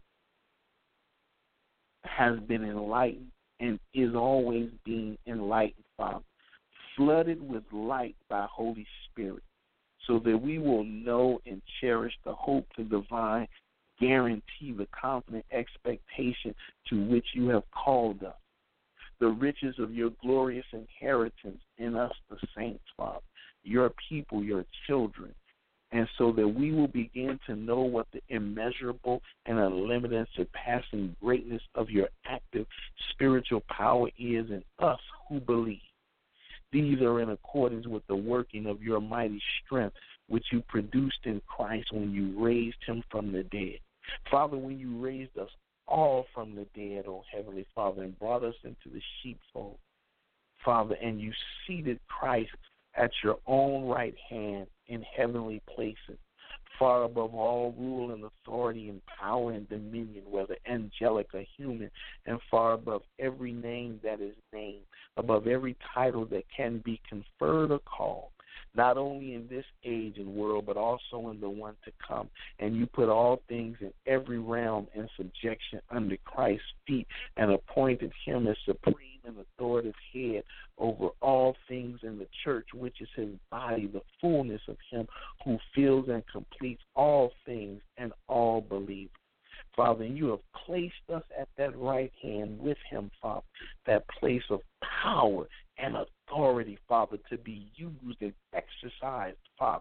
has been enlightened and is always being enlightened, Father, flooded with light by Holy Spirit, so that we will know and cherish the hope, the divine guarantee, the confident expectation to which you have called us, the riches of your glorious inheritance in us, the saints, Father, your people, your children, and so that we will begin to know what the immeasurable and unlimited and surpassing greatness of your active spiritual power is in us who believe. These are in accordance with the working of your mighty strength, which you produced in Christ when you raised him from the dead. Father, when you raised us all from the dead, O Heavenly Father, and brought us into the sheepfold, Father, and you seated Christ at your own right hand in heavenly places, far above all rule and authority and power and dominion, whether angelic or human, and far above every name that is named, above every title that can be conferred or called, not only in this age and world, but also in the one to come. And you put all things in every realm in subjection under Christ's feet and appointed him as supreme and authoritative head over all things in the church, which is his body, the fullness of him who fills and completes all things and all believers. Father, you have placed us at that right hand with him, Father, that place of power and authority, Father, to be used and exercised, Father,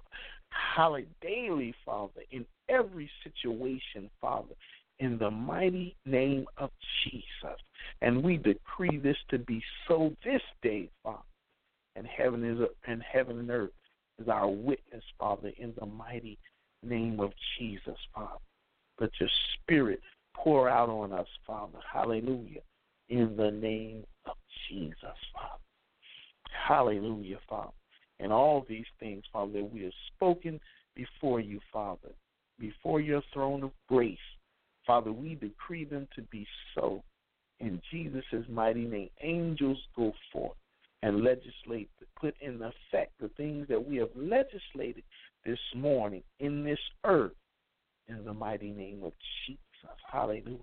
daily, Father, in every situation, Father, in the mighty name of Jesus. And we decree this to be so this day, Father, and heaven and earth is our witness, Father, in the mighty name of Jesus, Father. Let your Spirit pour out on us, Father. Hallelujah. In the name of Jesus, Father. Hallelujah, Father. And all these things, Father, that we have spoken before you, Father, before your throne of grace, Father, we decree them to be so. In Jesus' mighty name, angels go forth and legislate, put in effect the things that we have legislated this morning in this earth, in the mighty name of Jesus. Hallelujah.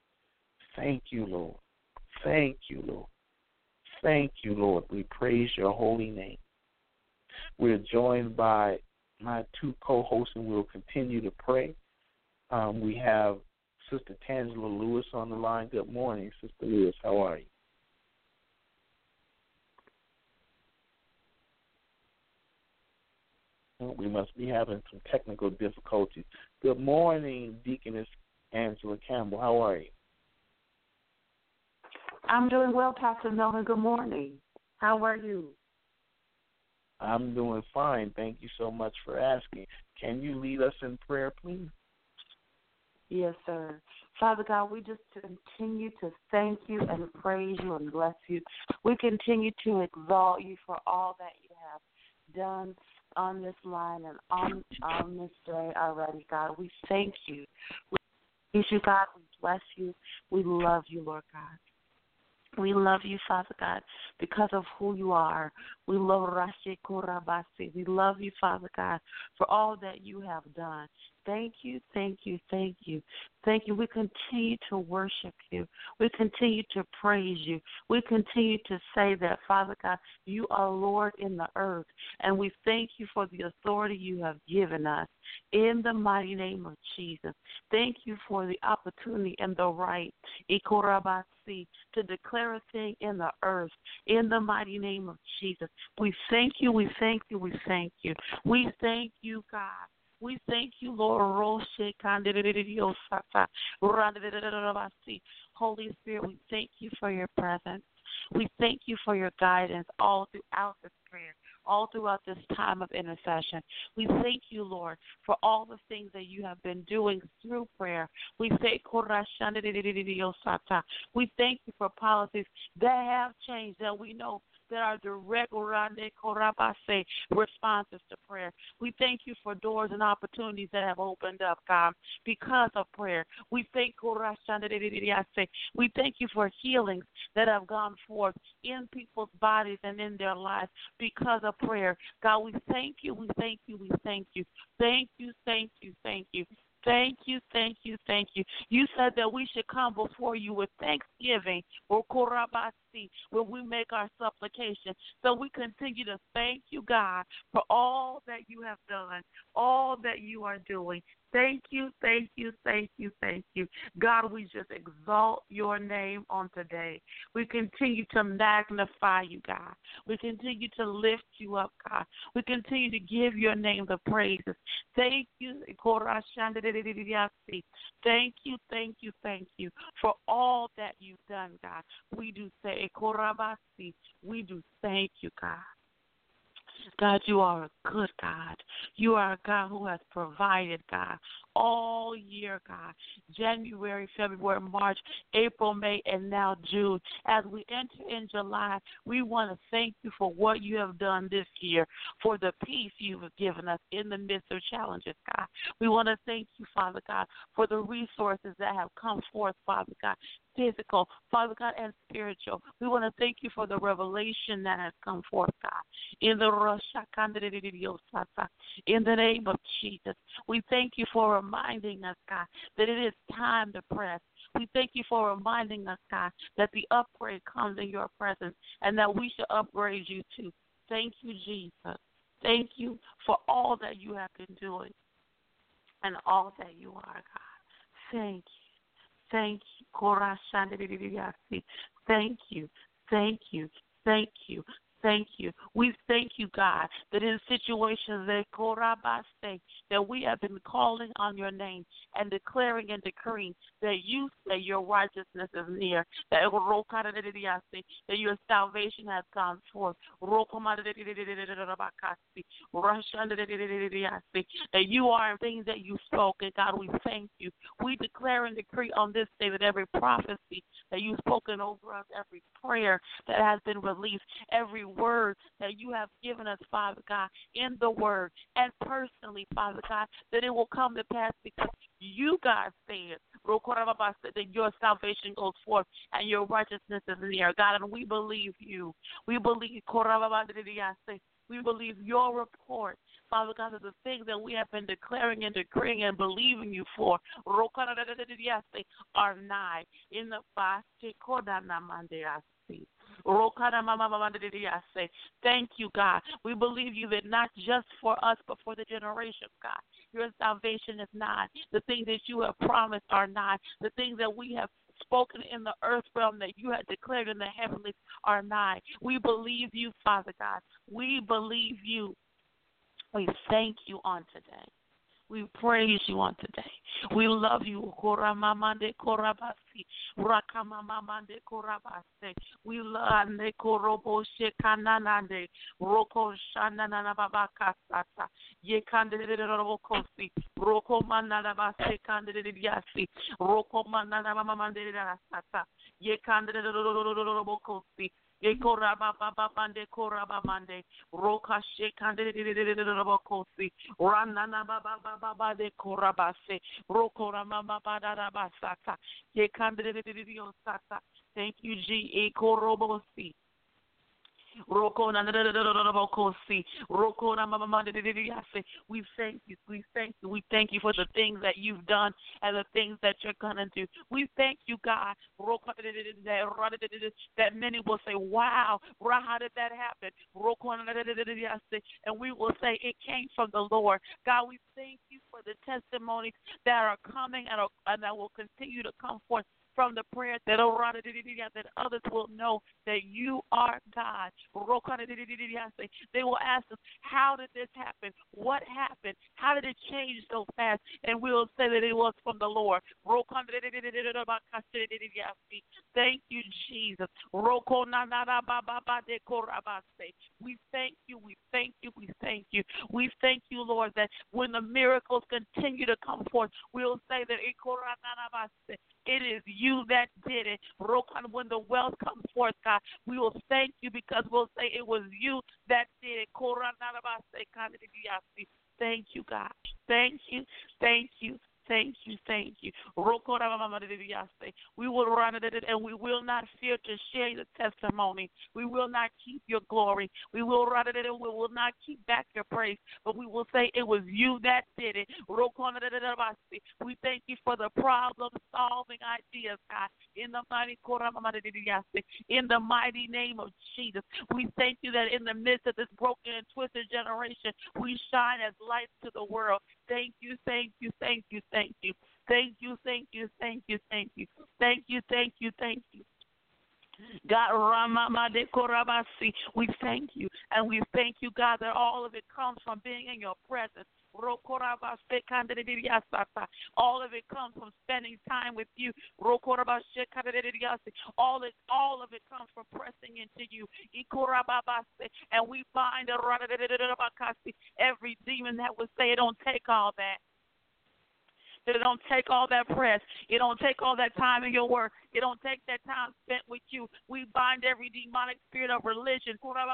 Thank you, Lord. Thank you, Lord. Thank you, Lord. We praise your holy name. We're joined by my two co-hosts, and we'll continue to pray. We have Sister Tangela Lewis on the line. Good morning, Sister Lewis. How are you? Well, we must be having some technical difficulties. Good morning, Deaconess Angela Campbell. How are you? I'm doing well, Pastor Melvin. Good morning. How are you? I'm doing fine. Thank you so much for asking. Can you lead us in prayer, please? Yes, sir. Father God, we just continue to thank you and praise you and bless you. We continue to exalt you for all that you have done on this line and on this day already, God. We thank you. We praise you, God. We bless you. We love you, Lord God. We love you, Father God, because of who you are. We love Rashi Kurabasi. We love you, Father God, for all that you have done. Thank you, thank you, thank you. Thank you. We continue to worship you. We continue to praise you. We continue to say that, Father God, you are Lord in the earth, and we thank you for the authority you have given us in the mighty name of Jesus. Thank you for the opportunity and the right, Ikorabasi, to declare a thing in the earth in the mighty name of Jesus. We thank you, we thank you, we thank you. We thank you, God. We thank you, Lord. Holy Spirit, we thank you for your presence. We thank you for your guidance all throughout this prayer, all throughout this time of intercession. We thank you, Lord, for all the things that you have been doing through prayer. We thank we thank you for policies that have changed, that we know that are direct responses to prayer. We thank you for doors and opportunities that have opened up, God, because of prayer. We thank you for healings that have gone forth in people's bodies and in their lives because of prayer. God, we thank you, we thank you, we thank you. Thank you, thank you, thank you. Thank you, thank you, thank you. You said that we should come before you with thanksgiving or korabasi when we make our supplication. So we continue to thank you, God, for all that you have done, all that you are doing. Thank you, thank you, thank you, thank you. God, we just exalt your name on today. We continue to magnify you, God. We continue to lift you up, God. We continue to give your name the praises. Thank you. Thank you, thank you, thank you for all that you've done, God. We do say, we do thank you, God. God, you are a good God. You are a God who has provided, God, all year, God. January, February, March, April, May, and now June. As we enter in July, we want to thank you for what you have done this year, for the peace you have given us in the midst of challenges, God. We want to thank you, Father God, for the resources that have come forth, Father God, physical, Father God, and spiritual. We want to thank you for the revelation that has come forth, God. In the name of Jesus, we thank you for reminding us, God, that it is time to press. We thank you for reminding us, God, that the upgrade comes in your presence and that we should upgrade you too. Thank you, Jesus. Thank you for all that you have been doing and all that you are, God. Thank you. Thank you. Thank you. Thank you. Thank you. Thank you. We thank you, God, that in situations that we have been calling on your name and declaring and decreeing that you say your righteousness is near, that your salvation has gone forth, that you are in things that you spoke, and God, we thank you. We declare and decree on this day that every prophecy that you've spoken over us, every prayer that has been released, every word that you have given us, Father God, in the word and personally, Father God, that it will come to pass because you, God, said that your salvation goes forth and your righteousness is near, God, and we believe you. We believe your report, Father God, of the things that we have been declaring and decreeing and believing you for are nigh. In the thank you, God. We believe you that not just for us, but for the generations, God. Your salvation is nigh. The things that you have promised are nigh. The things that we have spoken in the earth realm that you have declared in the heavenlies are nigh. We believe you, Father God. We believe you. We thank you on today. We praise you on today. We love you. Koramamande korabasi. Rakamamamande korabase. We love ne koroboshe kananande. Roko shanana babakasata. Ye kandede robokosi. Roko manana base kandede yasi. Roko manana mamamande rasata. Ye kandede robokosi. Ekorabababande korabamande roka shekande robokosi ranana baba de korabase rokora mama badara basata yekande sata. Thank you, G. Ekorobosi. Rokona Rokosi, Rokona Mama. We thank you. We thank you. We thank you for the things that you've done and the things that you're gonna do. We thank you, God, that many will say, "Wow, how did that happen?" And we will say it came from the Lord. God, we thank you for the testimonies that are coming and that will continue to come forth from the prayer that others will know that you are God. They will ask us, how did this happen? What happened? How did it change so fast? And we will say that it was from the Lord. Thank you, Jesus. We thank you, we thank you, we thank you. We thank you, Lord, that when the miracles continue to come forth, we'll say that it is you that did it. When the wealth comes forth, God, we will thank you because we'll say it was you that did it. Thank you, God. Thank you, thank you. Thank you, thank you. We will run it and we will not fear to share the testimony. We will not keep your glory. We will run it and we will not keep back your praise, but we will say it was you that did it. We thank you for the problem-solving ideas, God, in the mighty name of Jesus. We thank you that in the midst of this broken and twisted generation, we shine as lights to the world. Thank you, thank you, thank you, thank you. Thank you, thank you, thank you, thank you. Thank you, thank you, thank you. God, we thank you, and we thank you, God, that all of it comes from being in your presence. All of it comes from spending time with you. All of it comes from pressing into you. And we bind every demon that would say it don't take all that. That it don't take all that press. It don't take all that time in your work. It don't take that time spent with you. We bind every demonic spirit of religion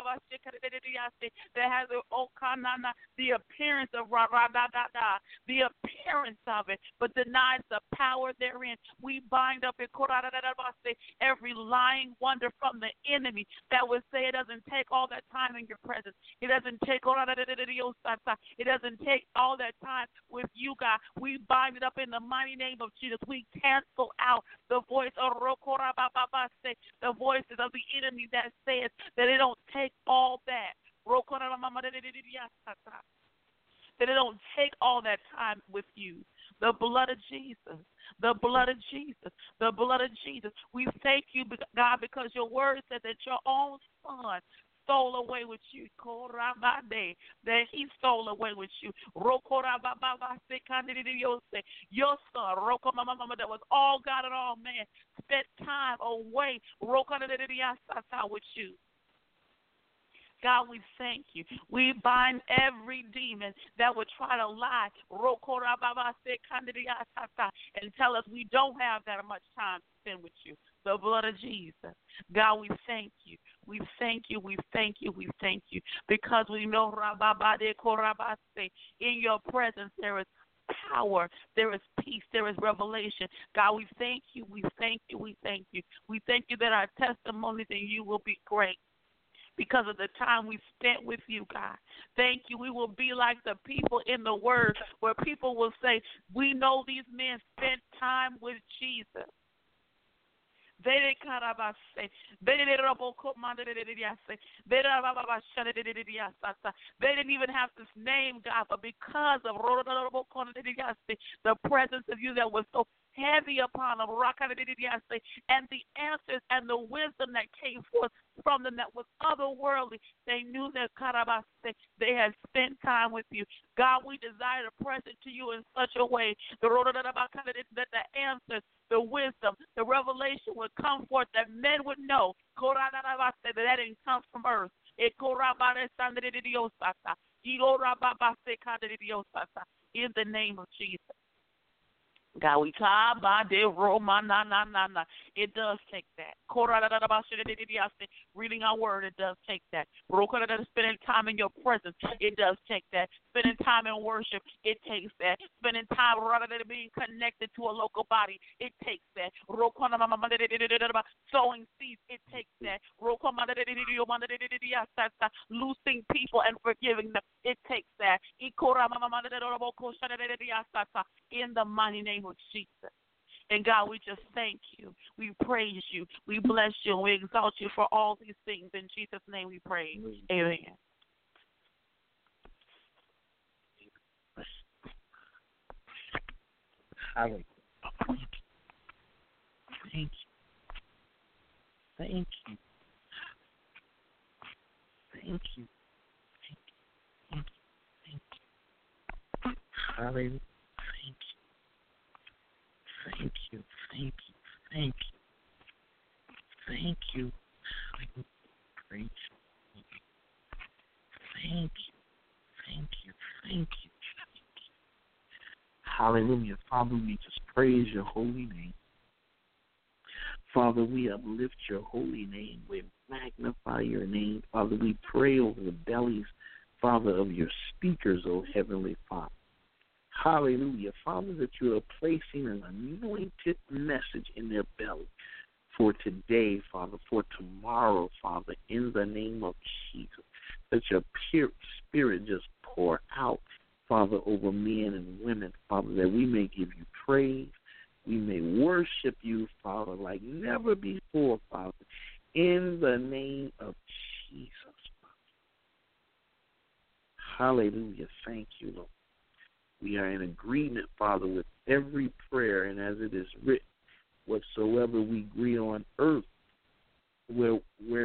that has the appearance of the appearance of it, but denies the power therein. We bind up every lying wonder from the enemy that would say it doesn't take all that time in your presence. It doesn't take it doesn't take all that time with you, God. We bind it up in the mighty name of Jesus. We cancel out the voice of the voices of the enemy that says that it don't take all that. That it don't take all that time with you. The blood of Jesus. The blood of Jesus. The blood of Jesus. We thank you, God, because your word said that your own son stole away with you. That he stole away with you. Your son, that was all God and all man, spent time away with you. God, we thank you. We bind every demon that would try to lie and tell us we don't have that much time to spend with you. The blood of Jesus. God, we thank you. We thank you. We thank you. We thank you. Because we know in your presence there is power, there is peace, there is revelation. God, we thank you. We thank you. We thank you. We thank you that our testimonies in you will be great. Because of the time we spent with you, God. Thank you. We will be like the people in the Word where people will say, we know these men spent time with Jesus. They didn't even have this name, God, but because of the presence of you that was so heavy upon them, and the answers and the wisdom that came forth from them that was otherworldly, they knew that they had spent time with you. God, we desire to press it to you in such a way that the answers, the wisdom, the revelation would come forth, that men would know that didn't come from earth. In the name of Jesus. God, we it does take that. Reading our word, it does take that. Spending time in your presence, it does take that. Spending time in worship, it takes that. Spending time rather than being connected to a local body, it takes that. Sowing seeds, it takes that. Loosing people and forgiving them, it takes that. In the mighty name of Jesus. And God, we just thank you. We praise you. We bless you. And we exalt you for all these things. In Jesus' name we pray. Amen. Hallelujah. Thank you. Thank you. Thank you. Thank you. Thank you. Hallelujah. Thank you. Thank you. Thank you. Thank you. Praise you. Thank you. Thank you. Thank you. Hallelujah. Father, we just praise your holy name. Father, we uplift your holy name. We magnify your name. Father, we pray over the bellies, Father, of your speakers, O Heavenly Father. Hallelujah. Father, that you are placing an anointed message in their belly for today, Father, for tomorrow, Father, in the name of Jesus. That your pure spirit just pour out, Father, over men and women, Father, that we may give you praise. We may worship you, Father, like never before, Father, in the name of Jesus. Hallelujah. Thank you, Lord. We are in agreement, Father, with every prayer, and as it is written, whatsoever we agree on earth, wherever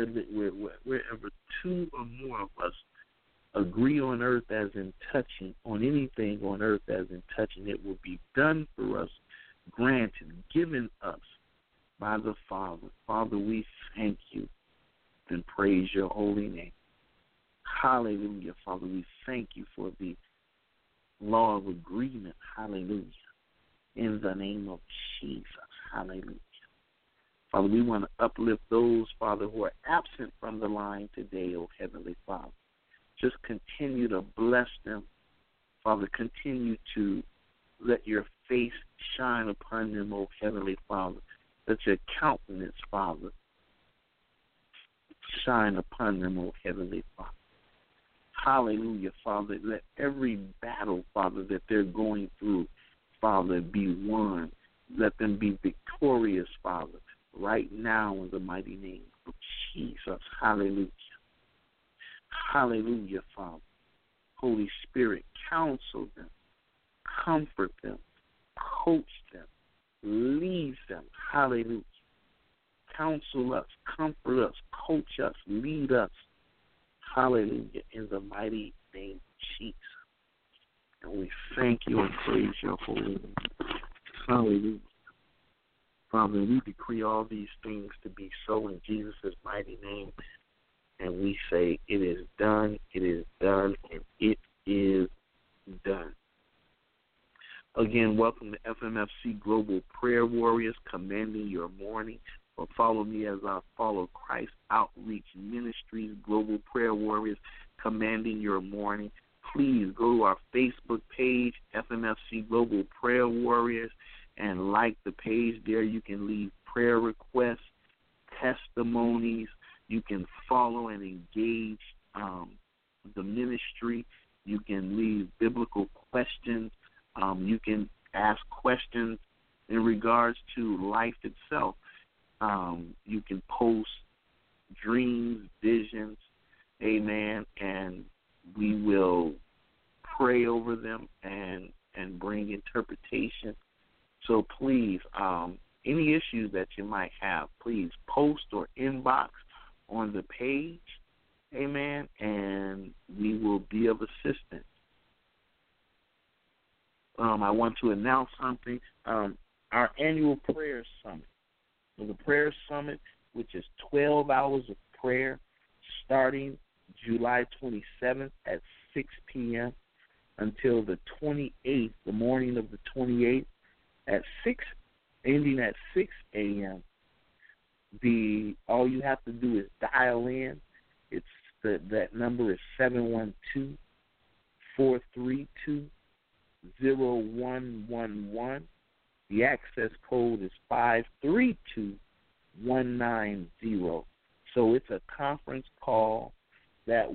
two or more of us agree on earth as in touching, on anything on earth as in touching, it will be done for us, granted, given us by the Father. Father, we thank you and praise your holy name. Hallelujah, Father. We thank you for the law of agreement. Hallelujah. In the name of Jesus. Hallelujah. Father, we want to uplift those, Father, who are absent from the line today, oh Heavenly Father. Just continue to bless them. Father, continue to let your face shine upon them, oh Heavenly Father. Let your countenance, Father, shine upon them, oh Heavenly Father. Hallelujah, Father. Let every battle, Father, that they're going through, Father, be won. Let them be victorious, Father, right now in the mighty name of Jesus. Hallelujah. Hallelujah, Father. Holy Spirit, counsel them, comfort them, coach them, lead them. Hallelujah. Counsel us, comfort us, coach us, lead us. Hallelujah, in the mighty name of Jesus. And we thank you and praise your holy name. Hallelujah. Father, we decree all these things to be so in Jesus' mighty name. And we say, it is done, and it is done. Again, welcome to FMFC Global Prayer Warriors, commanding your morning. Or follow me as I follow Christ Outreach Ministries, Global Prayer Warriors, commanding your morning. Please go to our Facebook page, FMFC Global Prayer Warriors, and like the page there. You can leave prayer requests, testimonies. You can follow and engage the ministry. You can leave biblical questions. You can ask questions in regards to life itself. You can post dreams, visions, amen, and we will pray over them and bring interpretation. So please, any issues that you might have, please post or inbox on the page, amen, and we will be of assistance. I want to announce something. Our annual prayer summit. So the prayer summit, which is 12 hours of prayer, starting July 27th at 6 p.m. until the 28th, the morning of the 28th, at 6, ending at 6 a.m. All you have to do is dial in. It's that number is 712-432-0111. The access code is 532190. So it's a conference call where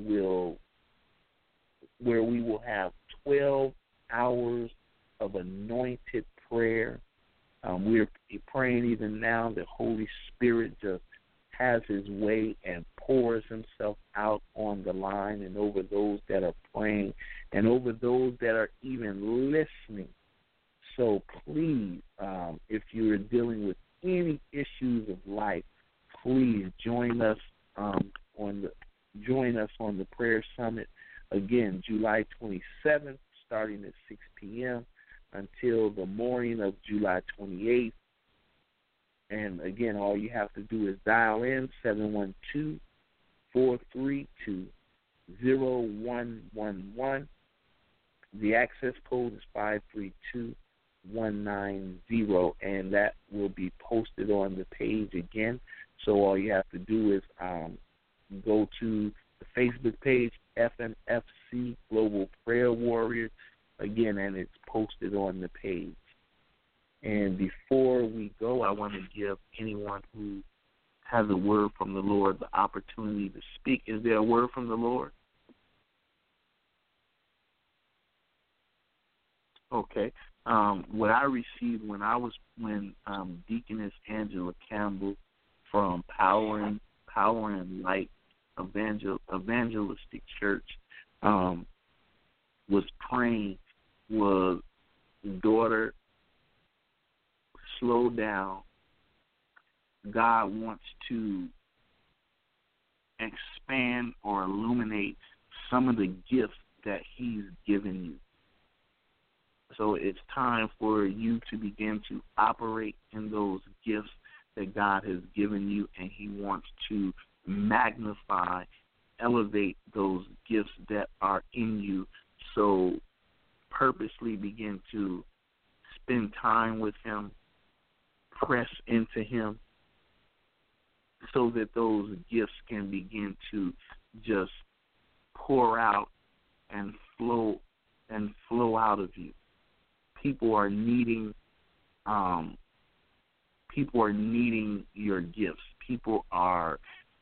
we will have 12 hours of anointed prayer. We're praying even now that Holy Spirit just has his way and pours himself out on the line and over those that are praying and over those that are even listening. So please, if you're dealing with any issues of life, please join us on the prayer summit. Again, July 27th, starting at 6 p.m. until the morning of July 28th. And again, all you have to do is dial in 712-432-0111. The access code is 532190. and that will be posted on the page again. So all you have to do is go to the Facebook page, FMFC Global Prayer Warriors, again, and it's posted on the page. And before we go, I want to give anyone who has a word from the Lord the opportunity to speak. Is there a word from the Lord? Okay. What I received when Deaconess Angela Campbell from Power and Light Evangelistic Church was praying was, daughter, slow down. God wants to expand or illuminate some of the gifts that he's given you. So it's time for you to begin to operate in those gifts that God has given you, and he wants to magnify, elevate those gifts that are in you. So purposely begin to spend time with him, press into him, so that those gifts can begin to just pour out and flow out of you. People are needing your gifts. People are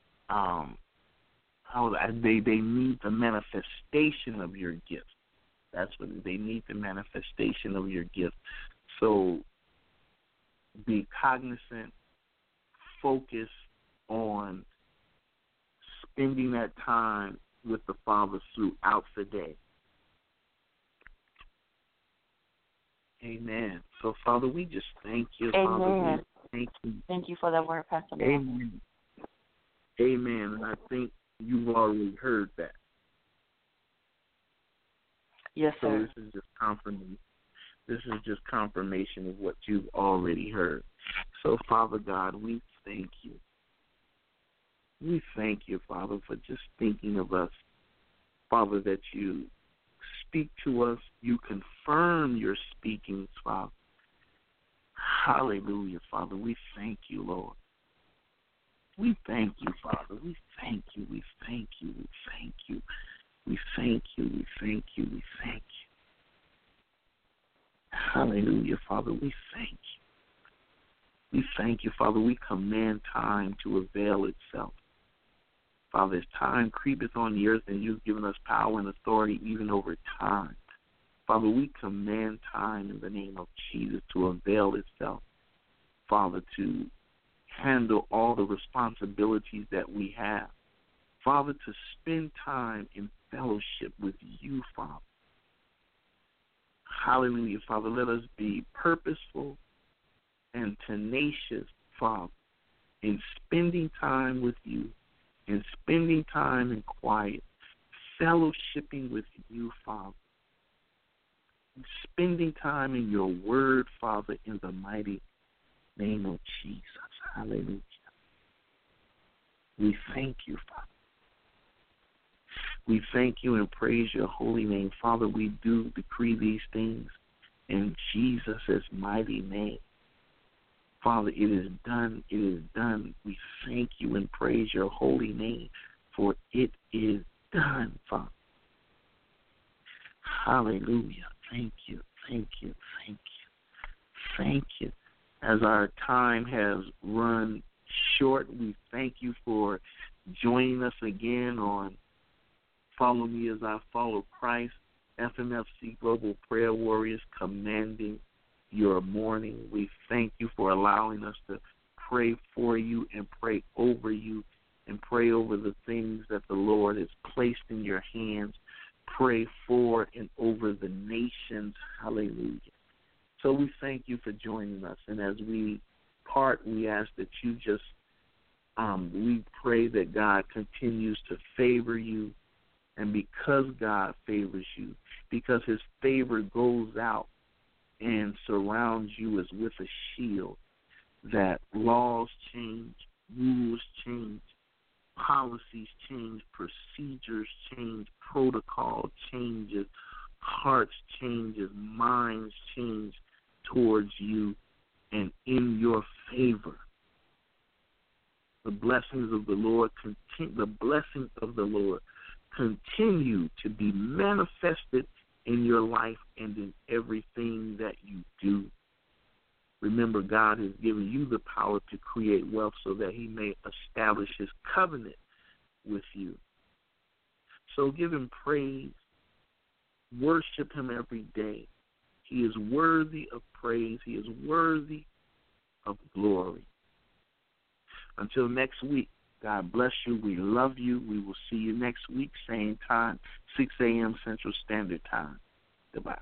they need the manifestation of your gifts. That's what they need, the manifestation of your gifts. So be cognizant, focus on spending that time with the Father throughout the day. Amen. So, Father, we just thank you. Amen. Father, we thank you. Thank you for that word, Pastor. Amen. Amen. And I think you've already heard that. Yes, so sir. This is just confirmation of what you've already heard. So, Father God, we thank you. We thank you, Father, for just thinking of us. Father, that you speak to us. You confirm your speakings, Father. Hallelujah, Father. We thank you, Lord. We thank you, Father. We thank you. We thank you. We thank you. We thank you. We thank you. We thank you. Hallelujah, Father. We thank you. We thank you, Father. We command time to avail itself. Father, as time creepeth on the earth, and you've given us power and authority even over time. Father, we command time in the name of Jesus to avail itself. Father, to handle all the responsibilities that we have. Father, to spend time in fellowship with you, Father. Hallelujah, Father. Let us be purposeful and tenacious, Father, in spending time with you, in spending time in quiet, fellowshipping with you, Father, spending time in your word, Father, in the mighty name of Jesus. Hallelujah. We thank you, Father. We thank you and praise your holy name. Father, we do decree these things in Jesus' mighty name. Father, it is done. It is done. We thank you and praise your holy name, for it is done, Father. Hallelujah. Thank you. Thank you. Thank you. Thank you. As our time has run short, we thank you for joining us again on Follow Me as I Follow Christ, FMFC Global Prayer Warriors, commanding your morning. We thank you for allowing us to pray for you and pray over you and pray over the things that the Lord has placed in your hands. Pray for and over the nations. Hallelujah. So we thank you for joining us. And as we part, we ask that you just, we pray that God continues to favor you. And because God favors you, because his favor goes out and surrounds you as with a shield, that laws change, rules change, policies change, procedures change, protocol changes, hearts changes, minds change favor. The blessings of the Lord continue to be manifested in your life and in everything that you do. Remember, God has given you the power to create wealth so that he may establish his covenant with you. So give him praise. Worship him every day. He is worthy of praise. He is worthy of glory. Until next week, God bless you. We love you. We will see you next week, same time, 6 a.m. Central Standard Time. Goodbye.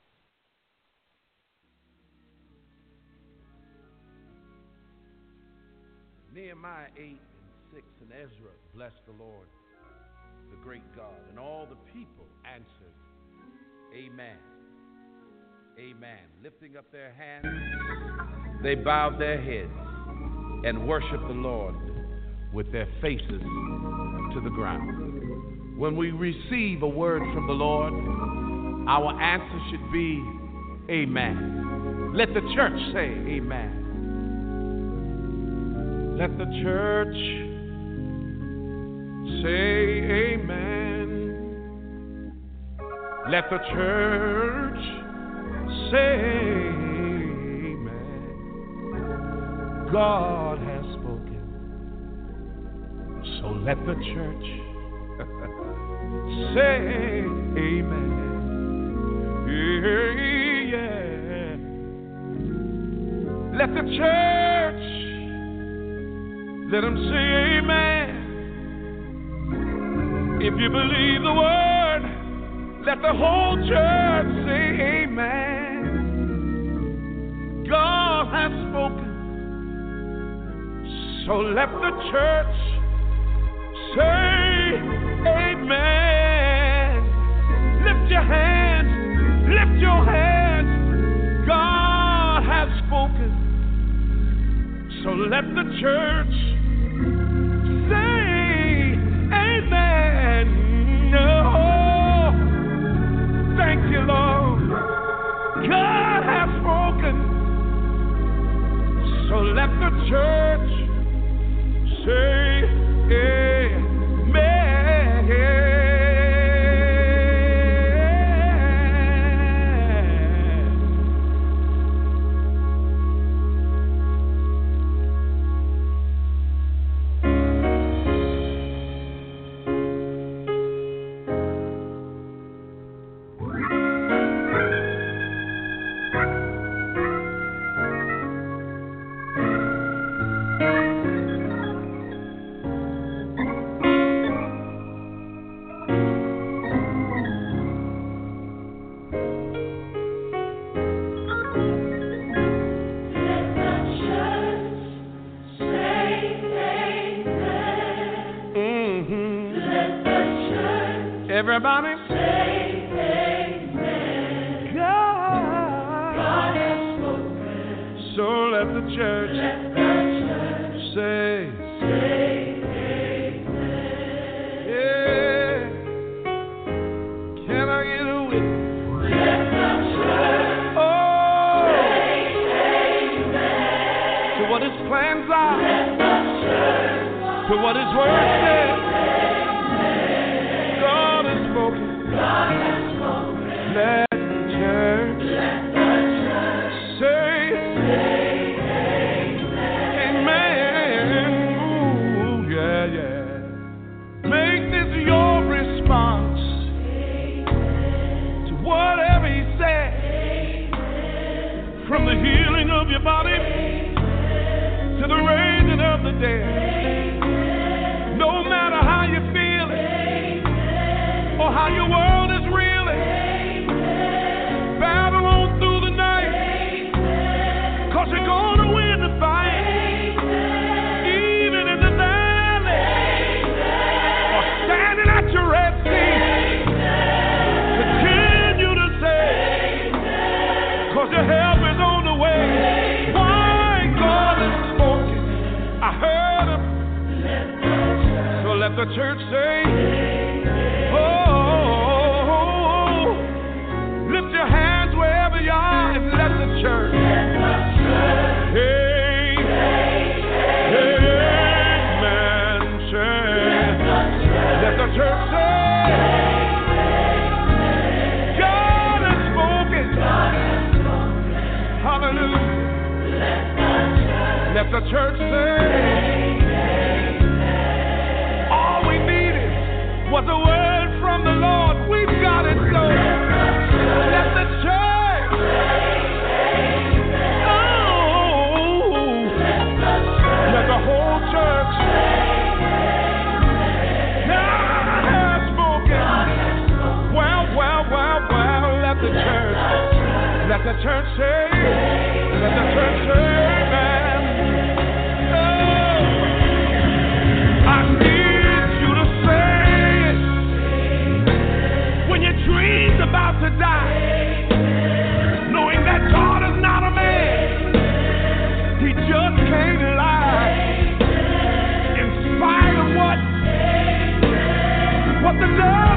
Nehemiah 8:6 and Ezra blessed the Lord, the great God, and all the people answered, Amen. Amen. Lifting up their hands, they bowed their heads and worshiped the Lord with their faces to the ground. When we receive a word from the Lord, our answer should be Amen. Let the church say Amen. Let the church say amen. Let the church say amen. God has spoken, so let the church say amen. Yeah. Let the church, let them say amen. If you believe the word, let the whole church say amen. God has spoken, so let the church say amen. Lift your hands, lift your hands. God has spoken, so let the church say amen. Oh, thank you, Lord. God has spoken, so let the church say amen. Everybody say amen. God has spoken, so let the church say amen. Yeah. Can I get a witness? Let the church say amen. To what his plans are, let the church to what his word says. God has spoken. Let the church say amen. Ooh, yeah, yeah. Make this your response to whatever he said. From the healing of your body to the raising of the dead. No matter how you feel it or how your world is reeling, battle on through the night, 'cause you're gonna win the fight. Even in the valley or standing at your Red Sea, continue to say, 'cause your help is on the way. My God has spoken, I heard him, so let the church say, lift your hands wherever you are and let the church. Hey. Let the church say, all we needed was a word from the Lord. We've got it, so let the church, let the whole church, God has spoken. Well, let the church say, let the church say, amen. Oh, I need you to say it when your dream's about to die, knowing that God is not a man, He just can't lie. In spite of what the devil